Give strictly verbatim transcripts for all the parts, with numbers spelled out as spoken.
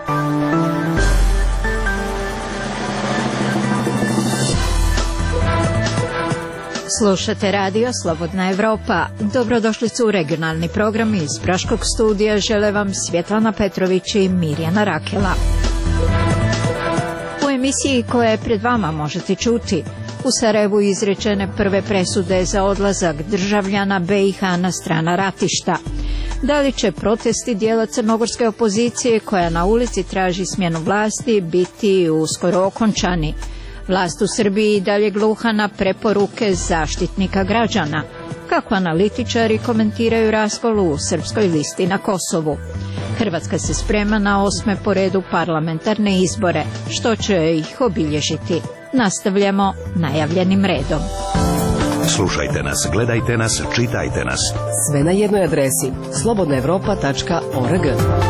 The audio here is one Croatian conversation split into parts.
Slušate radio Slobodna Evropa. Dobrodošli su u regionalni program iz Praškog studija. Žele vam Svjetlana Petrović i Mirjana Rakela. U emisiji koja je pred vama možete čuti: u Sarajevu izrečene prve presude za odlazak državljana B i H na strana ratišta. Da li će protesti dijela crnogorske opozicije koja na ulici traži smjenu vlasti biti uskoro okončani? Vlast u Srbiji i dalje gluha na preporuke zaštitnika građana. Kako analitičari komentiraju raskol u Srpskoj listi na Kosovu? Hrvatska se sprema na osme po redu parlamentarne izbore. Što će ih obilježiti? Nastavljamo najavljenim redom. Slušajte nas, gledajte nas, čitajte nas. Sve na jednoj adresi: slobodna evropa tačka org.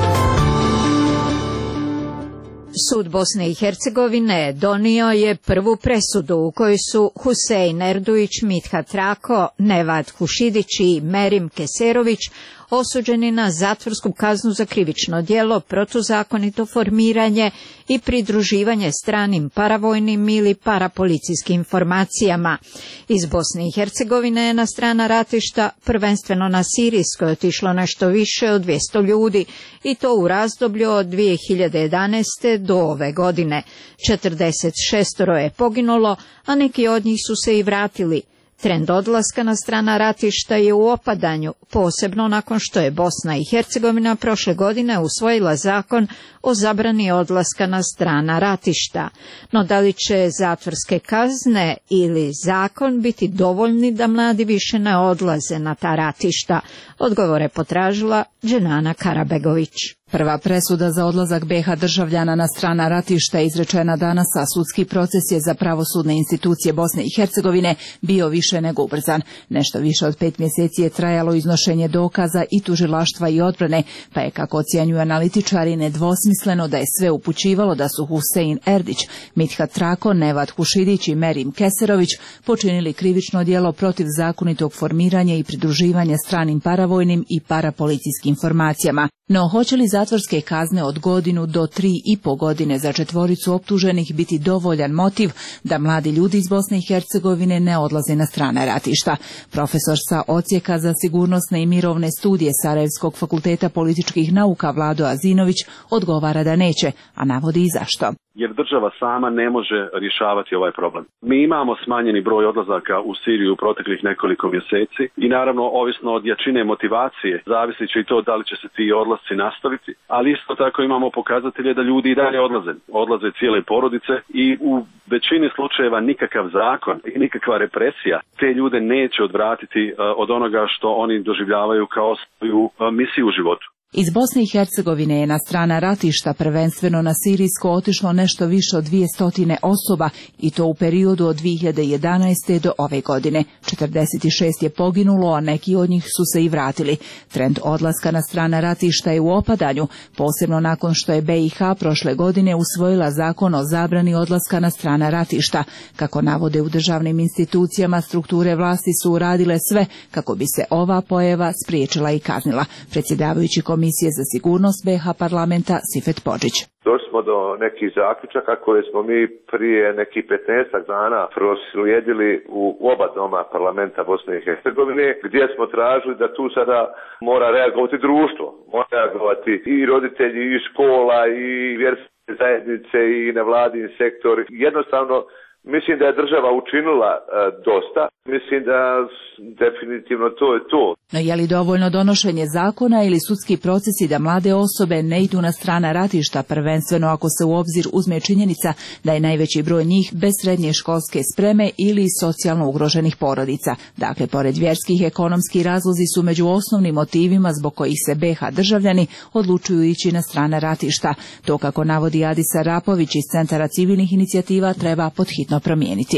Sud Bosne i Hercegovine donio je prvu presudu u kojoj su Husein Erduić, Mithat Rako, Nevad Hušidić i Merim Keserović osuđeni na zatvorsku kaznu za krivično djelo, protuzakonito formiranje i pridruživanje stranim paravojnim ili parapolicijskim formacijama. Iz Bosne i Hercegovine je na strana ratišta, prvenstveno na sirijskoj, otišlo nešto više od dvjesto ljudi, i to u razdoblju od dvije hiljade jedanaeste. do ove godine. četrdeset šest je poginulo, a neki od njih su se i vratili. Trend odlaska na strana ratišta je u opadanju, posebno nakon što je Bosna i Hercegovina prošle godine usvojila zakon o zabrani odlaska na strana ratišta. No da li će zatvorske kazne ili zakon biti dovoljni da mladi više ne odlaze na ta ratišta? Odgovore potražila Dženana Karabegović. Prva presuda za odlazak B H državljana na strana ratišta je izrečena danas, a sudski proces je za pravosudne institucije Bosne i Hercegovine bio više nego ubrzan. Nešto više od pet mjeseci je trajalo iznošenje dokaza i tužilaštva i odbrane, pa je, kako ocjenjuju analitičari, nedvosmisleno da je sve upućivalo da su Husein Erdić, Mithat Rako, Nevad Hušidić i Merim Keserović počinili krivično djelo protiv zakonitog formiranja i pridruživanja stranim paravojnim i parapolicijskim formacijama. No, hoće li zatvorske kazne od godinu do tri i po godine za četvoricu optuženih biti dovoljan motiv da mladi ljudi iz Bosne i Hercegovine ne odlaze na strana ratišta? Profesor sa Odsjeka za sigurnosne i mirovne studije Sarajevskog fakulteta političkih nauka Vlado Azinović odgovara da neće, a navodi i zašto. Jer država sama ne može rješavati ovaj problem. Mi imamo smanjeni broj odlazaka u Siriju u proteklih nekoliko mjeseci i naravno, ovisno od jačine motivacije, zavisit će i to da li će se ti odlasci nastaviti, ali isto tako imamo pokazatelje da ljudi i dalje odlaze. Odlaze cijele porodice i u većini slučajeva nikakav zakon i nikakva represija te ljude neće odvratiti od onoga što oni doživljavaju kao svoju misiju u životu. Iz Bosne i Hercegovine je na strana ratišta, prvenstveno na sirijsko, otišlo nešto više od dvije stotine osoba, i to u periodu od dvije hiljade jedanaeste. do ove godine. četrdeset šest je poginulo, a neki od njih su se i vratili. Trend odlaska na strana ratišta je u opadanju, posebno nakon što je B i H prošle godine usvojila zakon o zabrani odlaska na strana ratišta. Kako navode u državnim institucijama, strukture vlasti su uradile sve kako bi se ova pojava spriječila i kaznila. Predsjedavajući Komisije za sigurnost B H parlamenta Sifet Podžić. Došli smo do nekih zaključaka koje smo mi prije nekih petnaestak dana proslijedili u oba doma parlamenta Bosne i Hercegovine, gdje smo tražili da tu sada mora reagovati društvo, mora reagovati i roditelji, i škola, i vjerske zajednice, i nevladin sektor. Jednostavno, mislim da je država učinila e, dosta. Mislim da definitivno to je to. No je li dovoljno donošenje zakona ili sudski procesi da mlade osobe ne idu na strana ratišta, prvenstveno ako se u obzir uzme činjenica da je najveći broj njih bez srednje školske spreme ili socijalno ugroženih porodica? Dakle, pored vjerskih, ekonomski razlozi su među osnovnim motivima zbog kojih se B H državljani odlučuju ići na strana ratišta. To, kako navodi Adisa Rapović iz Centara civilnih inicijativa, treba podhitno promijeniti. S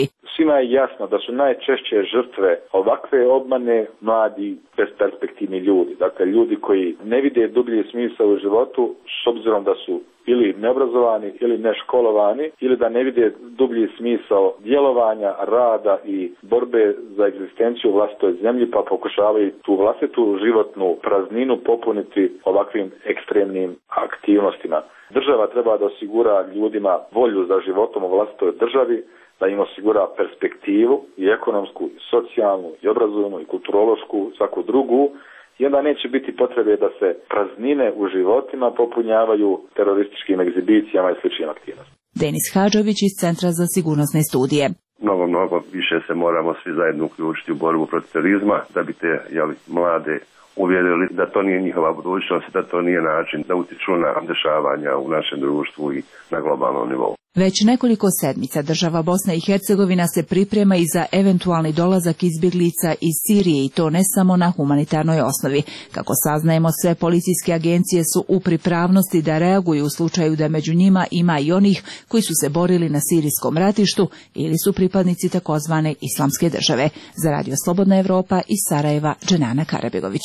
Svima je jasno da su najčešće žrtve ovakve obmane mladi, besperspektivni ljudi. Dakle, ljudi koji ne vide dublji smisao u životu s obzirom da su ili neobrazovani ili neškolovani ili da ne vide dublji smisao djelovanja, rada i borbe za egzistenciju u vlastitoj zemlji, pa pokušavaju tu vlastitu životnu prazninu popuniti ovakvim ekstremnim aktivnostima. Država treba da osigura ljudima volju za životom u vlastitoj državi, da im osigura perspektivu i ekonomsku, i socijalnu, i obrazovnu, i kulturološku, svaku drugu, i onda neće biti potrebe da se praznine u životima popunjavaju terorističkim egzibicijama i sličnim aktivnostima. Denis Hadžović iz Centra za sigurnosne studije. Mnogo, mnogo više se moramo svi zajedno uključiti u borbu protiv terorizma da bi te jeli, mlade uvjerili da to nije njihova budućnost, da to nije način da utiču na dešavanja u našem društvu i na globalnom nivou. Već nekoliko sedmica država Bosna i Hercegovina se priprema i za eventualni dolazak izbjeglica iz Sirije i to ne samo na humanitarnoj osnovi. Kako saznajemo, sve policijske agencije su u pripravnosti da reaguju u slučaju da među njima ima i onih koji su se borili na sirijskom ratištu ili su pripadnici takozvane islamske države. Za Radio Slobodna Evropa iz Sarajeva, Dženana Karabegović.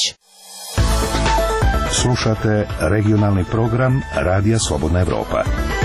Slušate regionalni program Radija Slobodna Evropa.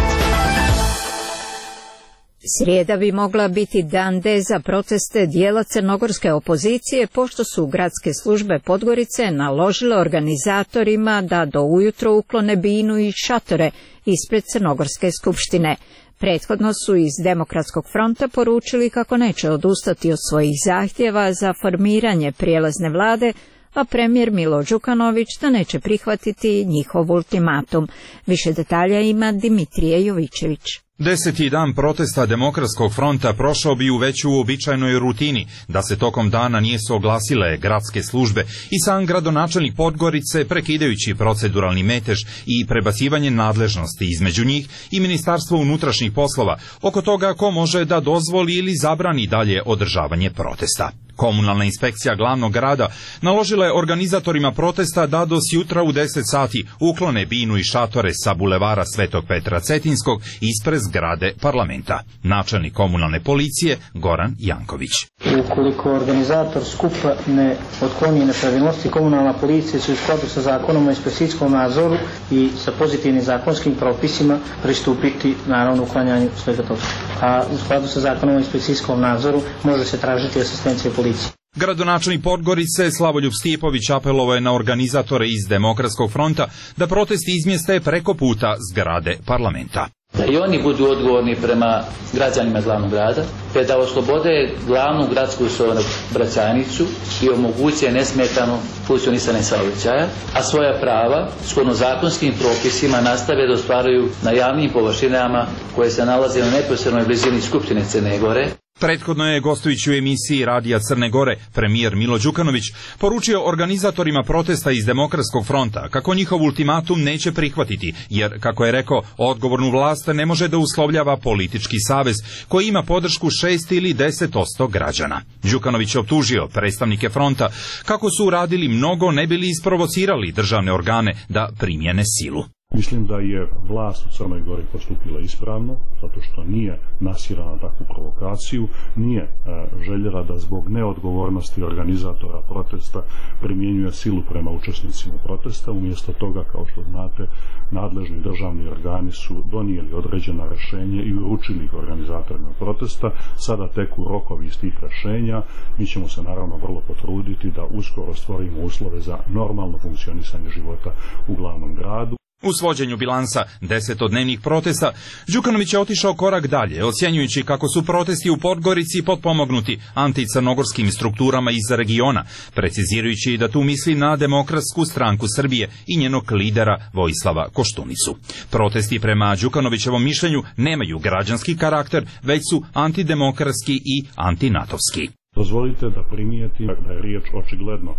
Srijeda bi mogla biti dan D za proteste dijela crnogorske opozicije, pošto su gradske službe Podgorice naložile organizatorima da do ujutro uklone binu i šatore ispred Crnogorske skupštine. Prethodno su iz Demokratskog fronta poručili kako neće odustati od svojih zahtjeva za formiranje prijelazne vlade, a premijer Milo Đukanović da neće prihvatiti njihov ultimatum. Više detalja ima Dimitrije Jovićević. Deseti dan protesta Demokratskog fronta prošao bi u već uobičajenoj rutini, da se tokom dana nisu oglasile gradske službe i sam gradonačelnik Podgorice, prekidajući proceduralni metež i prebacivanje nadležnosti između njih i Ministarstvo unutrašnjih poslova oko toga ko može da dozvoli ili zabrani dalje održavanje protesta. Komunalna inspekcija glavnog grada naložila je organizatorima protesta da do sjutra u deset sati uklone binu i šatore sa bulevara Svetog Petra Cetinskog ispred zgrade parlamenta. Načelnik komunalne policije Goran Janković. Ukoliko organizator skupa ne otkloni nepravilnosti, komunalna policija će u skladu sa zakonom o inspekcijskom nadzoru i sa pozitivnim zakonskim propisima pristupiti naravno uklanjanju svega toga. A u skladu sa zakonom o inspekcijskom nadzoru može se tražiti asistencija policije. Gradonačelnik Podgorice Slavoljub Stijepović apelovao je na organizatore iz Demokratskog fronta da protest izmjeste preko puta zgrade parlamenta. Da i oni budu odgovorni prema građanima glavnog grada, te da oslobode glavnu gradsku saobraćajnicu i omoguće nesmetano funkcionisanje saobraćaja, a svoja prava shodno zakonskim propisima nastave da ostvaruju na javnim površinama koje se nalaze na neposrednoj blizini Skupštine Crne Gore. Prethodno je, gostujući u emisiji Radija Crne Gore, premijer Milo Đukanović poručio organizatorima protesta iz Demokratskog fronta kako njihov ultimatum neće prihvatiti, jer, kako je rekao, odgovornu vlast ne može da uslovljava politički savez koji ima podršku šest ili deset posto građana. Đukanović je optužio predstavnike fronta kako su uradili mnogo ne bili isprovocirali državne organe da primjene silu. Mislim da je vlast u Crnoj Gori postupila ispravno, zato što nije nasirala na takvu provokaciju, nije e, željela da zbog neodgovornosti organizatora protesta primjenjuje silu prema učesnicima protesta. Umjesto toga, kao što znate, nadležni državni organi su donijeli određena rješenja i uručili ih organizatorima protesta. Sada teku rokovi iz tih rješenja. Mi ćemo se naravno vrlo potruditi da uskoro stvorimo uslove za normalno funkcionisanje života u glavnom gradu. U svođenju bilansa desetodnevnih protesta, Đukanović je otišao korak dalje, ocjenjujući kako su protesti u Podgorici potpomognuti anticrnogorskim strukturama iz regiona, precizirajući da tu misli na Demokratsku stranku Srbije i njenog lidera Vojislava Koštunicu. Protesti prema Đukanovićevom mišljenju nemaju građanski karakter, već su antidemokratski i antinatovski. Dozvolite da primijetim da je riječ očigledno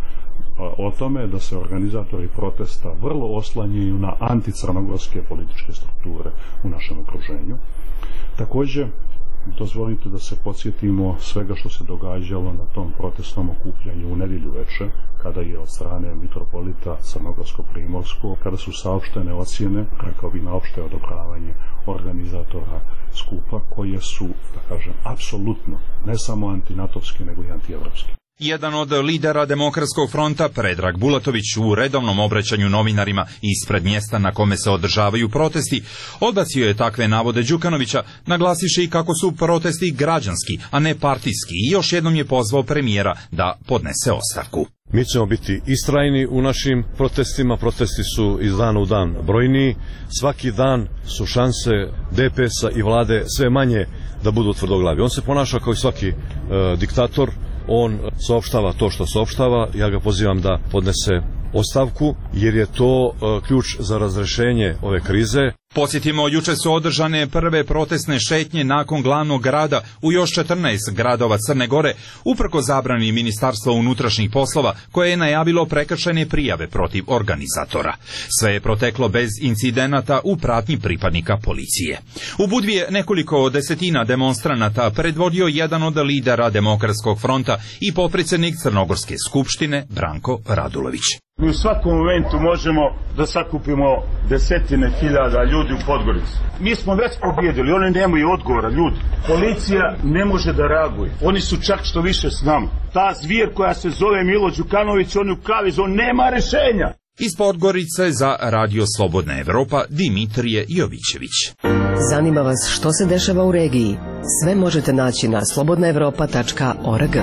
o tome da se organizatori protesta vrlo oslanjaju na anticrnogorske političke strukture u našem okruženju. Također Dozvolite da se podsjetimo svega što se događalo na tom protestnom okupljanju u nedjelju veče, kada je od strane mitropolita Crnogorsko-Primorskog, kada su saopštene ocjene, rekao bi na opšte odobravanje organizatora skupa, koje su, da kažem, apsolutno ne samo antinatovske, nego i antievropske. Jedan od lidera Demokratskog fronta, Predrag Bulatović, u redovnom obraćanju novinarima ispred mjesta na kome se održavaju protesti, odbacio je takve navode Đukanovića, naglasivši kako su protesti građanski, a ne partijski, i još jednom je pozvao premijera da podnese ostavku. Mi ćemo biti istrajni u našim protestima, protesti su iz dana u dan brojniji, svaki dan su šanse D P S-a i vlade sve manje da budu tvrdoglavi. On se ponaša kao i svaki e, diktator, on saopštava to što saopštava, ja ga pozivam da podnese ostavku, jer je to e, ključ za razrešenje ove krize. Podsjetimo, juče su održane prve protestne šetnje nakon glavnog grada u još četrnaest gradova Crne Gore, uprko zabrani Ministarstva unutrašnjih poslova, koje je najavilo prekršajne prijave protiv organizatora. Sve je proteklo bez incidenata u pratnji pripadnika policije. U Budvi je nekoliko desetina demonstranata predvodio jedan od lidera Demokratskog fronta i potpredsjednik Crnogorske skupštine Branko Radulović. Mi u svakom momentu možemo da sakupimo desetine hiljada ljudi u Podgorici. Mi smo već pobjedili, oni nemaju odgovora, ljudi. Policija ne može da reaguje. Oni su čak što više s nama. Ta zvijer koja se zove Milo Đukanović, on je u kaviz, on nema rešenja. Iz Podgorice za Radio Slobodna Evropa, Dimitrije Jovićević. Zanima vas što se dešava u regiji? Sve možete naći na slobodna evropa tačka org.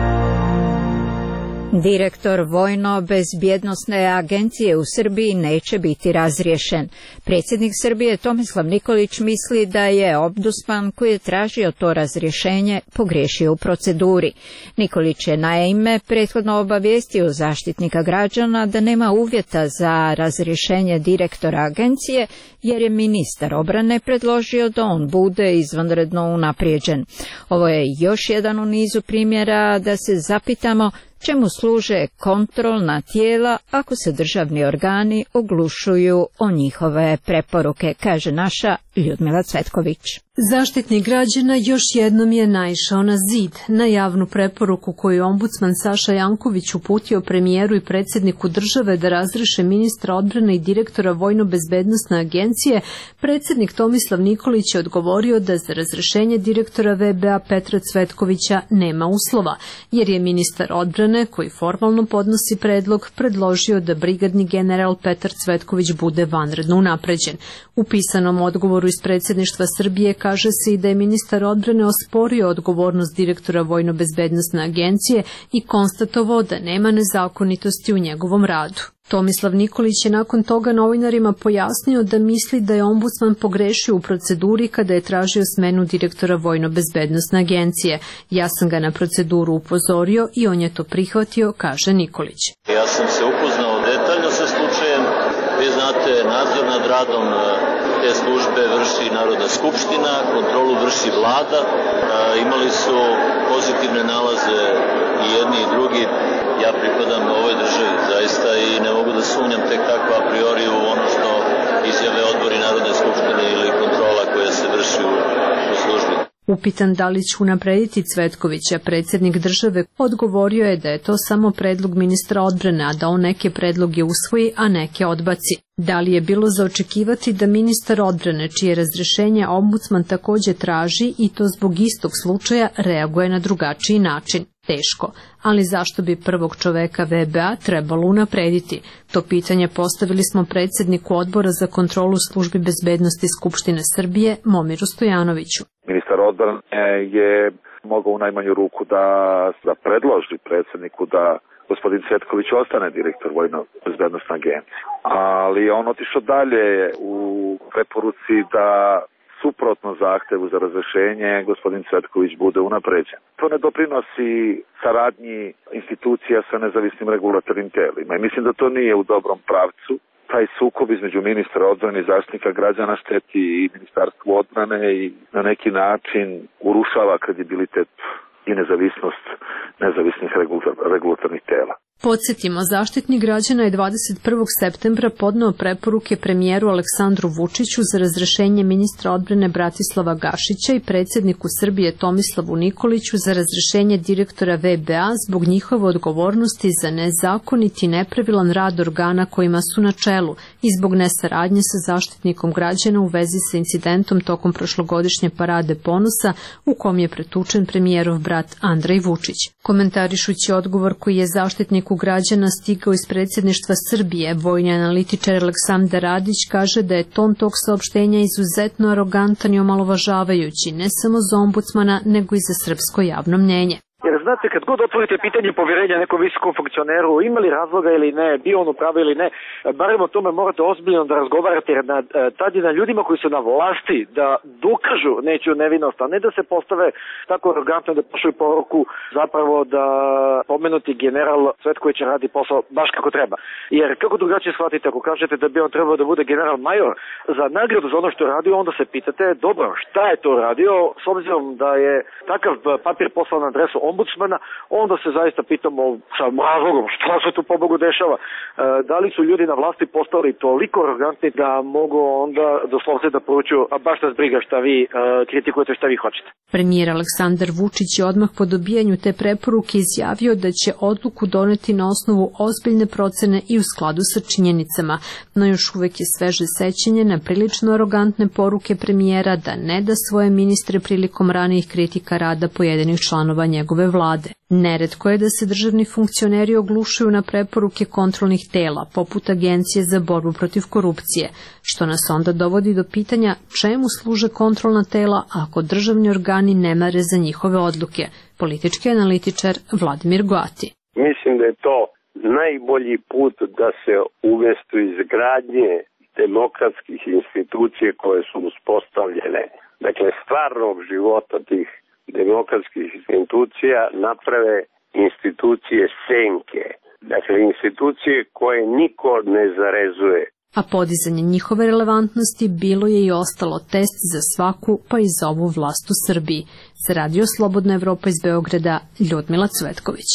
Direktor Vojno-bezbjednosne agencije u Srbiji neće biti razriješen. Predsjednik Srbije Tomislav Nikolić misli da je ombudsman koji je tražio to razrješenje pogriješio u proceduri. Nikolić je naime prethodno obavijestio Zaštitnika građana da nema uvjeta za razrješenje direktora agencije, jer je ministar obrane predložio da on bude izvanredno unaprijeđen. Ovo je još jedan u nizu primjera da se zapitamo čemu služe kontrolna tijela ako se državni organi oglušuju o njihove preporuke, kaže naša Ljudmila Cvetković. Zaštitnik građana još jednom je naišao na zid. Na javnu preporuku koju je ombudsman Saša Janković uputio premijeru i predsjedniku države da razriješe ministra odbrane i direktora Vojno-bezbednosne agencije, predsjednik Tomislav Nikolić je odgovorio da za razrješenje direktora V B A Petra Cvetkovića nema uslova, jer je ministar odbrane, koji formalno podnosi predlog, predložio da brigadni general Petar Cvetković bude vanredno unapređen. U pisanom odgovoru iz predsjedništva Srbije kaže se i da je ministar odbrane osporio odgovornost direktora Vojno-bezbednosne agencije i konstatovao da nema nezakonitosti u njegovom radu. Tomislav Nikolić je nakon toga novinarima pojasnio da misli da je ombudsman pogrešio u proceduri kada je tražio smenu direktora Vojno-bezbednosne agencije. Ja sam ga na proceduru upozorio i on je to prihvatio, kaže Nikolić. Ja sam se upoznao detaljno sa slučajem. Vi znate, nadzor nad radom te službe vrši Narodna skupština, kontrolu vrši vlada. E, imali su pozitivne nalaze i jedni i drugi. Ja pripadam ovoj državi zaista i ne mogu da sumnjam tek tako a priori u ono što izjave odbori Narodne skupštine ili kontrola koja se vrši u, u službi. Upitan da li će unaprediti Cvetkovića, predsjednik države odgovorio je da je to samo predlog ministra odbrane, a da on neke predloge usvoji, a neke odbaci. Da li je bilo za očekivati da ministar odbrane, čije razrješenje ombudsman također traži i to zbog istog slučaja, reaguje na drugačiji način? Teško. Ali zašto bi prvog čoveka V B A trebalo unaprediti? To pitanje postavili smo predsjedniku odbora za kontrolu službi bezbednosti Skupštine Srbije, Momiru Stojanoviću. Ministar odbrane je mogao u najmanju ruku da, da predloži predsjedniku da gospodin Cvetković ostane direktor Vojno-bezbednosne agencije. Ali on otišao dalje u preporuci da suprotno zahtevu za razrješenje gospodin Cvetković bude unapređen. To ne doprinosi saradnji institucija sa nezavisnim regulatornim telima i mislim da to nije u dobrom pravcu. Taj sukob između ministra odbrane i Zaštitnika građana šteti i ministarstvu odbrane i na neki način urušava kredibilitet i nezavisnost nezavisnih regulatornih tela. Podsjetimo, Zaštitnik građana je dvadeset prvog septembra podneo preporuke premijeru Aleksandru Vučiću za razrešenje ministra odbrane Bratislava Gašića i predsjedniku Srbije Tomislavu Nikoliću za razrešenje direktora V B A zbog njihove odgovornosti za nezakonit i nepravilan rad organa kojima su na čelu i zbog nesaradnje sa Zaštitnikom građana u vezi sa incidentom tokom prošlogodišnje parade ponosa u kom je pretučen premijerov brat Andrej Vučić. Komentarišući odgovor koji je Zaštitniku građana stigao iz predsjedništva Srbije, vojni analitičar Aleksandar Radić kaže da je ton tog saopštenja izuzetno arogantan i omalovažavajući ne samo za ombudsmana, nego i za srpsko javno mnjenje. Jer znate, kad god otvorite pitanje povjerenja nekom visokom funkcioneru, ima li razloga ili ne, bio on u pravu ili ne, barem o tome morate ozbiljno da razgovarate, jer na, tad je na ljudima koji su na vlasti da dokažu nečiju nevinost, a ne da se postave tako arogantno da pošalju poruku zapravo da pomenuti general Cvetković radi posao baš kako treba. Jer kako drugačije shvatite ako kažete da bi on trebao da bude general major za nagradu za ono što je radio, onda se pitate, dobro, šta je to radio, s obzirom da je takav papir poslan na adresu ombudsmana, onda se zaista pitamo sa razlogom što se tu pobogu dešava. E, da li su ljudi na vlasti postali toliko arogantni da mogu onda doslovce da poručuju, a baš nas briga šta vi e, kritikujete, šta vi hoćete. Premijer Aleksandar Vučić je odmah po dobijanju te preporuke izjavio da će odluku doneti na osnovu ozbiljne procene i u skladu sa činjenicama, no još uvek je sveže sećanje na prilično arogantne poruke premijera da ne da svoje ministre prilikom ranijih kritika rada pojedinih članova njegove vlade. Neretko je da se državni funkcioneri oglušuju na preporuke kontrolnih tela, poput Agencije za borbu protiv korupcije, što nas onda dovodi do pitanja čemu služe kontrolna tela ako državni organi ne mare za njihove odluke. Politički analitičar Vladimir Goati. Mislim da je to najbolji put da se umesto izgradnje demokratskih institucije koje su uspostavljene, dakle stvarnog života tih demokratskih institucija, naprave institucije senke, dakle institucije koje niko ne zarezuje. A podizanje njihove relevantnosti bilo je i ostalo test za svaku, pa i za ovu vlast u Srbiji. Za Radio Slobodna Evropa iz Beograda, Ljudmila Cvetković.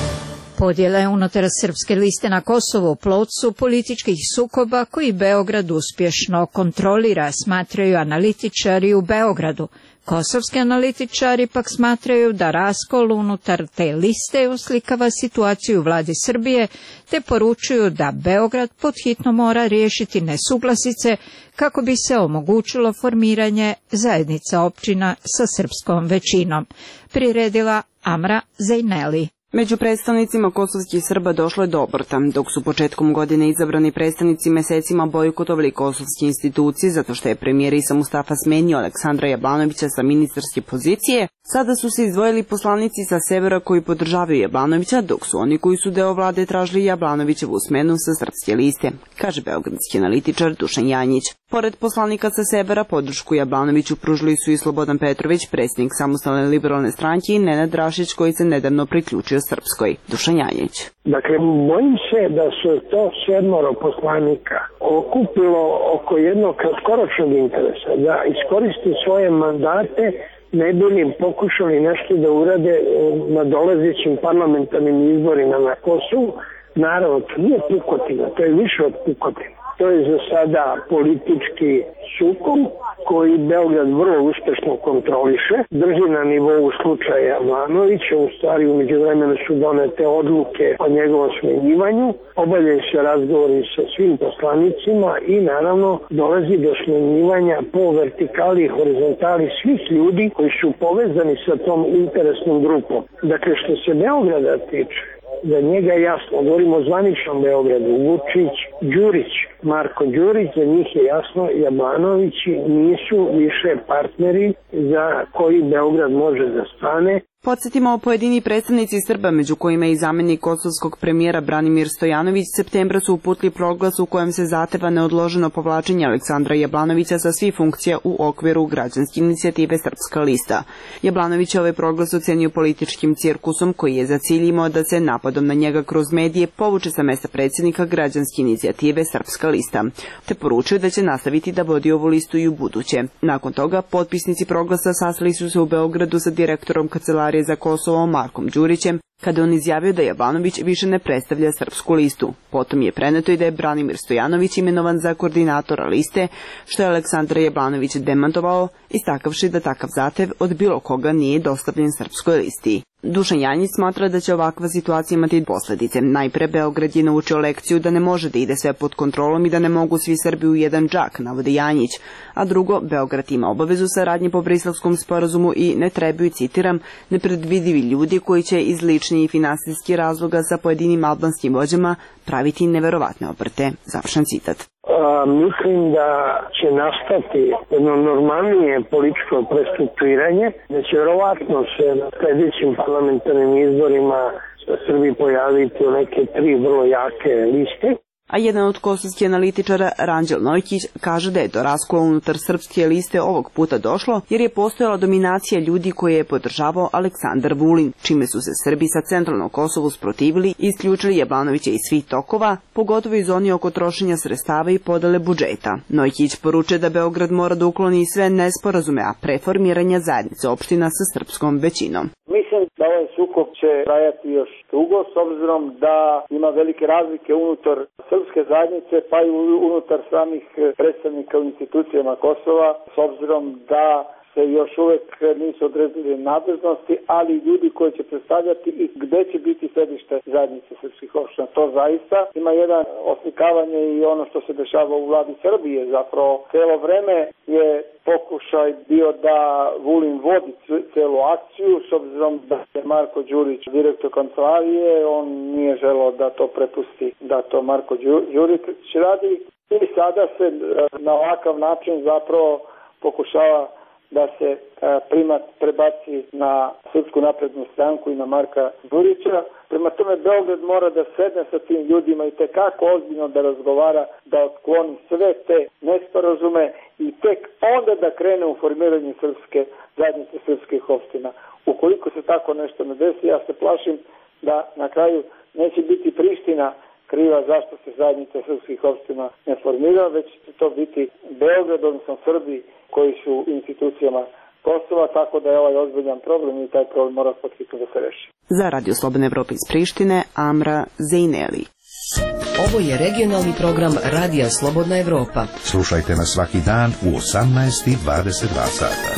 Podjele unutar Srpske liste na Kosovu plod su političkih sukoba koji Beograd uspješno kontrolira, smatraju analitičari u Beogradu. Kosovski analitičari pak smatraju da raskol unutar te liste uslikava situaciju u vladi Srbije, te poručuju da Beograd podhitno mora riješiti nesuglasice kako bi se omogućilo formiranje zajednica općina sa srpskom većinom. Priredila Amra Zejneli. Među predstavnicima kosovskih Srba došlo je do obrta, dok su početkom godine izabrani predstavnici mesecima bojkotovali kosovske institucije zato što je premijer Isa Mustafa smenio Aleksandra Jablanovića sa ministarske pozicije, sada su se izdvojili poslanici sa severa koji podržavaju Jablanovića, dok su oni koji su deo vlade tražili Jablanovićevu smenu sa srpske liste, kaže beogradski analitičar Dušan Janjić. Pored poslanika sa severa, podršku Jablanoviću pružili su i Slobodan Petrović, predsjednik Samostalne liberalne stranke, i Nenad Rašić koji se nedavno priključio Srpskoj. Dušan Janjić. Dakle, bojim se da su to sedmoro poslanika okupilo oko jednog kratkoročnog interesa, da iskoriste svoje mandate, ne bi li pokušali nešto da urade na dolazećim parlamentarnim izborima na Kosovu. Naravno, to nije pukotina, to je više od pukotina. To je za sada politički sukob koji Beograd vrlo uspešno kontroliše, drži na nivou slučaja Jablanovića, u stvari u međuvremenu su donete odluke o njegovom smenjivanju, obavljaju se razgovori sa svim poslanicima i naravno dolazi do smenjivanja po vertikali i horizontali svih ljudi koji su povezani sa tom interesnom grupom. Dakle, što se Beograda tiče, za njega je jasno, govorimo o zvaničnom Beogradu, Vučić, Đurić, Marko Đurić, za njih je jasno, Jablanovići nisu više partneri za koji Beograd može da stane. Podsjetimo, pojedini predstavnici Srba, među kojima je i zamjenik kosovskog premijera Branimir Stojanović, septembra su uputili proglas u kojem se zahteva neodloženo povlačenje Aleksandra Jablanovića sa svih funkcija u okviru građanske inicijative Srpska lista. Jablanović je ovaj proglas ocenio političkim cirkusom koji je za cilj imao da se napadom na njega kroz medije povuče sa mesta predsjednika građanske inicijative Srpska lista, te poručio da će nastaviti da vodi ovu listu i u buduće. Nakon toga, potpisnici proglasa sastali su se u Beogradu sa direktorom kancelarije za Kosovo Markom Đurićem, kada on izjavio da Jablanović više ne predstavlja Srpsku listu. Potom je preneto i da je Branimir Stojanović imenovan za koordinatora liste, što je Aleksandar Jablanović demantovao, istakavši da takav zahtev od bilo koga nije dostavljen Srpskoj listi. Dušan Janjić smatra da će ovakva situacija imati posledice. Najpre, Beograd je naučio lekciju da ne može da ide sve pod kontrolom i da ne mogu svi Srbi u jedan džak, navodi Janjić. A drugo, Beograd ima obavezu saradnje po Briselskom sporazumu i ne trebaju, citiram, nepredvidivi ljudi koji će iz ličnih i finansijskih razloga sa pojedinim albanskim vođama praviti neverovatne obrte. Završen citat. A, mislim da će nastati jedno normalnije političko prestrukturiranje, da će verovatno se na sljedećim parlamentarnim izborima Srbiji pojaviti u neke tri vrlo jake liste. A jedan od kosovskih analitičara, Ranđel Nojkić, kaže da je do raskola unutar srpske liste ovog puta došlo jer je postojala dominacija ljudi koje je podržavao Aleksandar Vulin, čime su se Srbi sa centralnog Kosovu sprotivili i isključili Jablanovića iz svih tokova, pogotovo iz zoni oko trošenja sredstava i podele budžeta. Nojkić poručuje da Beograd mora da ukloni sve nesporazume, a preformiranja zajednice opština sa srpskom većinom. Mislim da ovaj sukob će trajati još dugo, s obzirom da ima velike razlike unutar srpske zajednice, pa i unutar samih predstavnika u institucijama Kosova, s obzirom da se još uvek nisu odredili nadležnosti, ali ljudi koji će predstavljati i gde će biti sedište zajednice srpskih opština. To zaista ima jedan oslikavanje i ono što se dešava u vladi Srbije. Zapravo, celo vreme je pokušaj bio da Vulin vodi celu akciju, s obzirom da je Marko Đurić direktor kancelarije, on nije želeo da to prepusti, da to Marko Đurić radi. I sada se na ovakav način zapravo pokušava da se primat prebaci na Srpsku naprednu stranku i na Marka Đurića. Prema tome, Beograd mora da sedne sa tim ljudima i tekako ozbiljno da razgovara, da otkloni sve te nesporazume i tek onda da krene u formiranje srpske zajednice srpskih opština. Ukoliko se tako nešto ne desi, ja se plašim da na kraju neće biti Priština kriva zašto se zajednica srpskih opština ne formira, već će to biti Beograd, odnosno Srbi koji su u institucijama Kosova, tako da je ovaj ozbiljan problem i taj problem mora potkritno da se reši. Za Radio Slobodne Evrope iz Prištine, Amra Zejneli. Ovo je regionalni program Radija Slobodna Evropa. Slušajte nas svaki dan u osamnaest i dvadeset dva sata.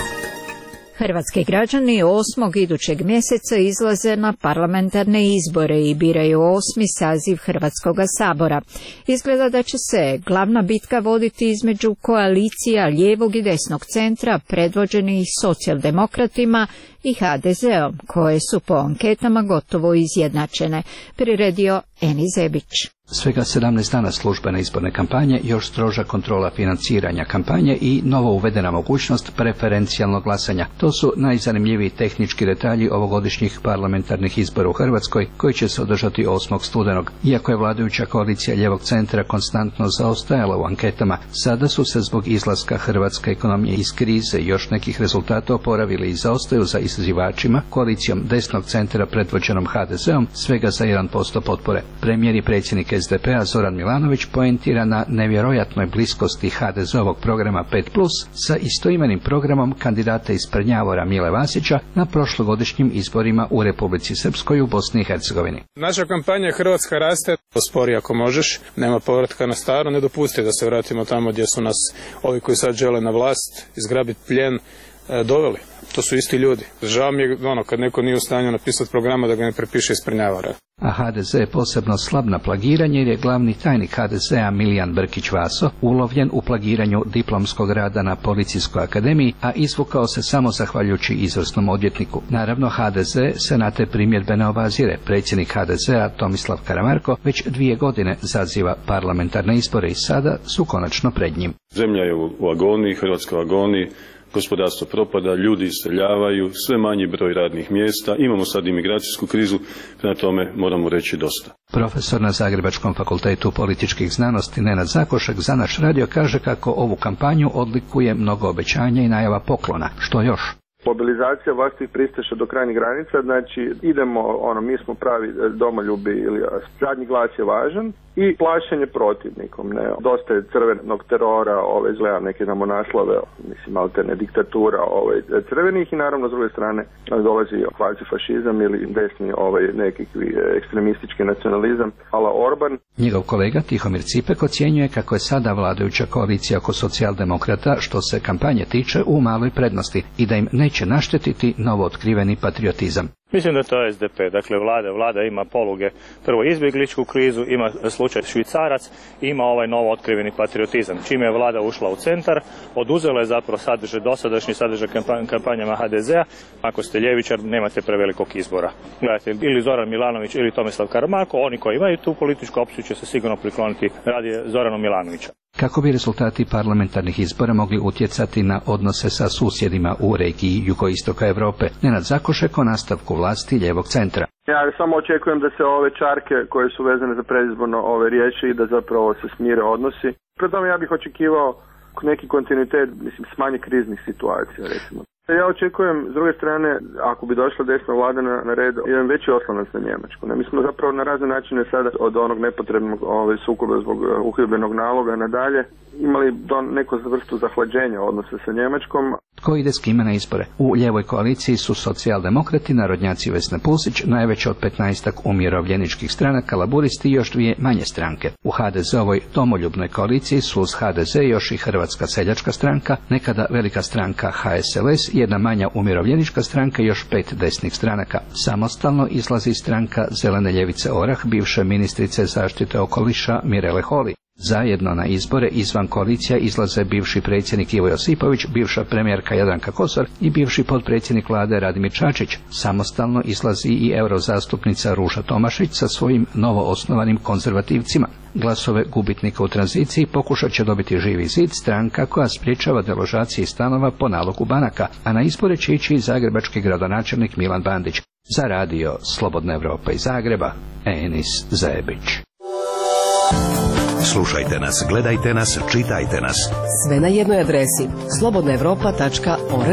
Hrvatski građani osmog idućeg mjeseca izlaze na parlamentarne izbore i biraju osmi saziv Hrvatskoga sabora. Izgleda da će se glavna bitka voditi između koalicija lijevog i desnog centra predvođenih socijaldemokratima i ha de zeom, koje su po anketama gotovo izjednačene, priredio Eni Zebić. Svega sedamnaest dana službene izborne kampanje, još stroža kontrola financiranja kampanje i novo uvedena mogućnost preferencijalnog glasanja. To su najzanimljiviji tehnički detalji ovogodišnjih parlamentarnih izbora u Hrvatskoj, koji će se održati osmog studenog. Iako je vladajuća koalicija lijevog centra konstantno zaostajala u anketama, sada su se zbog izlaska hrvatske ekonomije iz krize i još nekih rezultata oporavili i zaostaju za istraživačima, koalicijom desnog centra predvođenom ha de zeom svega za jedan posto potpore. Premijer i predsjednik es de pe a Zoran Milanović poentira na nevjerojatnoj bliskosti ha de zeovog programa pet plus sa istoimenim programom kandidata iz Prnjavora Mile Vasića na prošlogodišnjim izborima u Republici Srpskoj u Bosni i Hercegovini. Naša kampanja Hrvatska raste, pospori ako možeš, nema povratka na staro, ne dopusti da se vratimo tamo gdje su nas ovi koji sad žele na vlast, izgrabiti plijen, doveli. To su isti ljudi. Žao mi je ono, kad neko nije u stanju napisati programa da ga ne prepiše iz Prnjavora. A ha de ze je posebno slab na plagiranje jer je glavni tajnik ha de zea Milijan Brkić Vaso ulovljen u plagiranju diplomskog rada na Policijskoj akademiji, a izvukao se samo zahvaljujući izvrsnom odvjetniku. Naravno, ha de ze se na te primjedbe ne obazire. Predsjednik ha de zea Tomislav Karamarko već dvije godine zaziva parlamentarne izbore i sada su konačno pred njim. Zemlja je u agoniji, Hrvatska u agoniji. Gospodarstvo propada, ljudi iseljavaju, sve manji broj radnih mjesta, imamo sad imigracijsku krizu, prema tome moramo reći dosta. Profesor na Zagrebačkom fakultetu političkih znanosti Nenad Zakošek za naš radio kaže kako ovu kampanju odlikuje mnogo obećanja i najava poklona. Što još? Mobilizacija vlastih pristaša do krajnjih granica, znači idemo, ono, mi smo pravi domoljubi ili zadnji glas je važan i plašenje protivnikom, ne. Dosta je crvenog terora, ove, izgleda neke namo naslove, mislim, alterne diktatura ove, crvenih i naravno s druge strane dolazi kvazi fašizam ili desni ovaj, neki ekstremistički nacionalizam, ala Orban. Njegov kolega Tihomir Cipek ocjenjuje kako je sada vladajuća koalicija oko socijaldemokrata što se kampanje tiče u maloj prednosti i da im neće naštetiti novo otkriveni patriotizam. Mislim da to je S D P, dakle vlada, vlada ima poluge, prvo izbjegličku krizu, ima slučaj Švicarac, ima ovaj novo otkriveni patriotizam. Čime je vlada ušla u centar, oduzela je zapravo sadržaj, dosadašnji sadržaj kampanjama H D Z-a. Ako ste ljevičar, nemate prevelikog izbora. Gledajte, ili Zoran Milanović ili Tomislav Karamarko, oni koji imaju tu političku opciju će se sigurno prikloniti radi Zoranu Milanovića. Kako bi rezultati parlamentarnih izbora mogli utjecati na odnose sa susjedima u regiji jugoistoka Europe? Nenad Zakošek o nastavku vlasti ljevog centra. Ja samo očekujem da se ove čarke koje su vezane za predizborno ove riječi i da zapravo se smire odnosi. Pri tome ja bih očekivao neki kontinuitet, mislim, s manje kriznih situacija, recimo. Ja očekujem, s druge strane, ako bi došla desna vlada na, na red, jedan veći oslonac na Njemačku. Ne, mi smo zapravo na razne načine sada od onog nepotrebnog ovaj, sukoba zbog uhidbenog naloga nadalje imali do neku vrstu zahlađenja odnose sa Njemačkom. Tko ide s kime na izbore? U ljevoj koaliciji su socijaldemokrati, narodnjaci Vesna Pusić, najveće od petnaestak umirovljeničkih stranaka, laburisti i još dvije manje stranke. U H D Z-ovoj domoljubnoj koaliciji su uz H D Z još i Hrvatska seljačka stranka, nekada velika stranka H S L S, jedna manja umirovljenička stranka i još pet desnih stranaka. Samostalno izlazi stranka Zelene ljevice Orah, bivše ministrice zaštite okoliša Mirele Holy. Zajedno na izbore izvan koalicija izlaze bivši predsjednik Ivo Josipović, bivša premijerka Jadranka Kosor i bivši potpredsjednik vlade Radimir Čačić. Samostalno izlazi i eurozastupnica Ruža Tomašić sa svojim novoosnovanim konzervativcima. Glasove gubitnika u tranziciji pokušat će dobiti Živi zid, stranka koja sprječava deložacije stanova po nalogu banaka, a na izbore će ići i zagrebački gradonačelnik Milan Bandić. Za radio Slobodna Evropa iz Zagreba, Enis Zajebić. Slušajte nas, gledajte nas, čitajte nas. Sve na jednoj adresi slobodna evropa tačka org.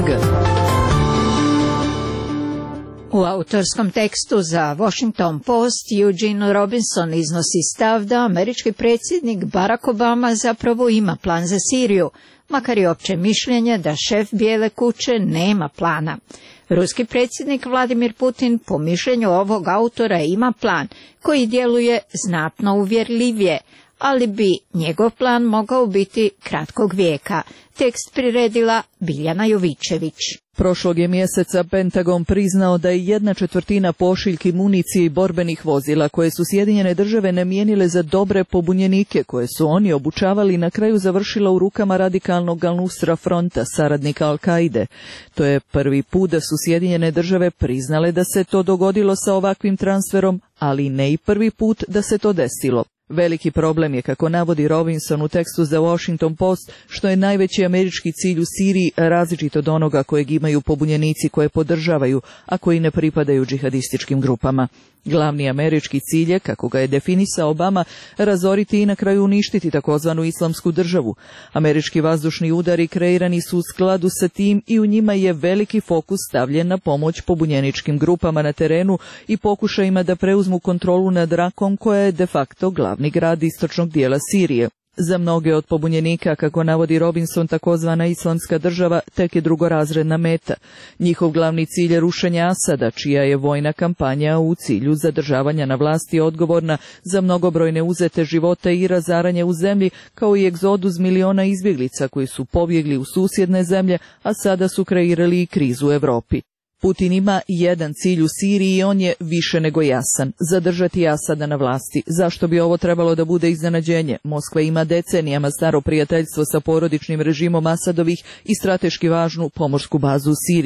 U autorskom tekstu za Washington Post Eugene Robinson iznosi stav da američki predsjednik Barack Obama zapravo ima plan za Siriju, makar je opće mišljenje da šef Bijele kuće nema plana. Ruski predsjednik Vladimir Putin po mišljenju ovog autora ima plan koji djeluje znatno uvjerljivije, ali bi njegov plan mogao biti kratkog vijeka. Tekst priredila Biljana Jovićević. Prošlog je mjeseca Pentagon priznao da je jedna četvrtina pošiljki municije i borbenih vozila koje su Sjedinjene države namijenile za dobre pobunjenike koje su oni obučavali na kraju završila u rukama radikalnog Al-Nusra fronta, saradnika Al-Kaide. To je prvi put da su Sjedinjene države priznale da se to dogodilo sa ovakvim transferom, ali ne i prvi put da se to desilo. Veliki problem je, kako navodi Robinson u tekstu za Washington Post, što je najveći američki cilj u Siriji različit od onoga kojeg imaju pobunjenici koje podržavaju, a koji ne pripadaju džihadističkim grupama. Glavni američki cilj je, kako ga je definisao Obama, razoriti i na kraju uništiti takozvanu islamsku državu. Američki vazdušni udari kreirani su u skladu sa tim i u njima je veliki fokus stavljen na pomoć pobunjeničkim grupama na terenu i pokušajima da preuzmu kontrolu nad Rakom, koja je de facto glavni grad istočnog dijela Sirije. Za mnoge od pobunjenika, kako navodi Robinson, takozvana islamska država tek je drugorazredna meta. Njihov glavni cilj je rušenje Asada, čija je vojna kampanja u cilju zadržavanja na vlasti odgovorna za mnogobrojne uzete živote i razaranje u zemlji, kao i egzodus miliona izbjeglica koji su pobjegli u susjedne zemlje, a sada su kreirali i krizu u Europi. Putin ima jedan cilj u Siriji i on je više nego jasan: zadržati Asada na vlasti. Zašto bi ovo trebalo da bude iznenađenje? Moskva ima decenijama staro prijateljstvo sa porodičnim režimom Asadovih i strateški važnu pomorsku bazu u Siriji.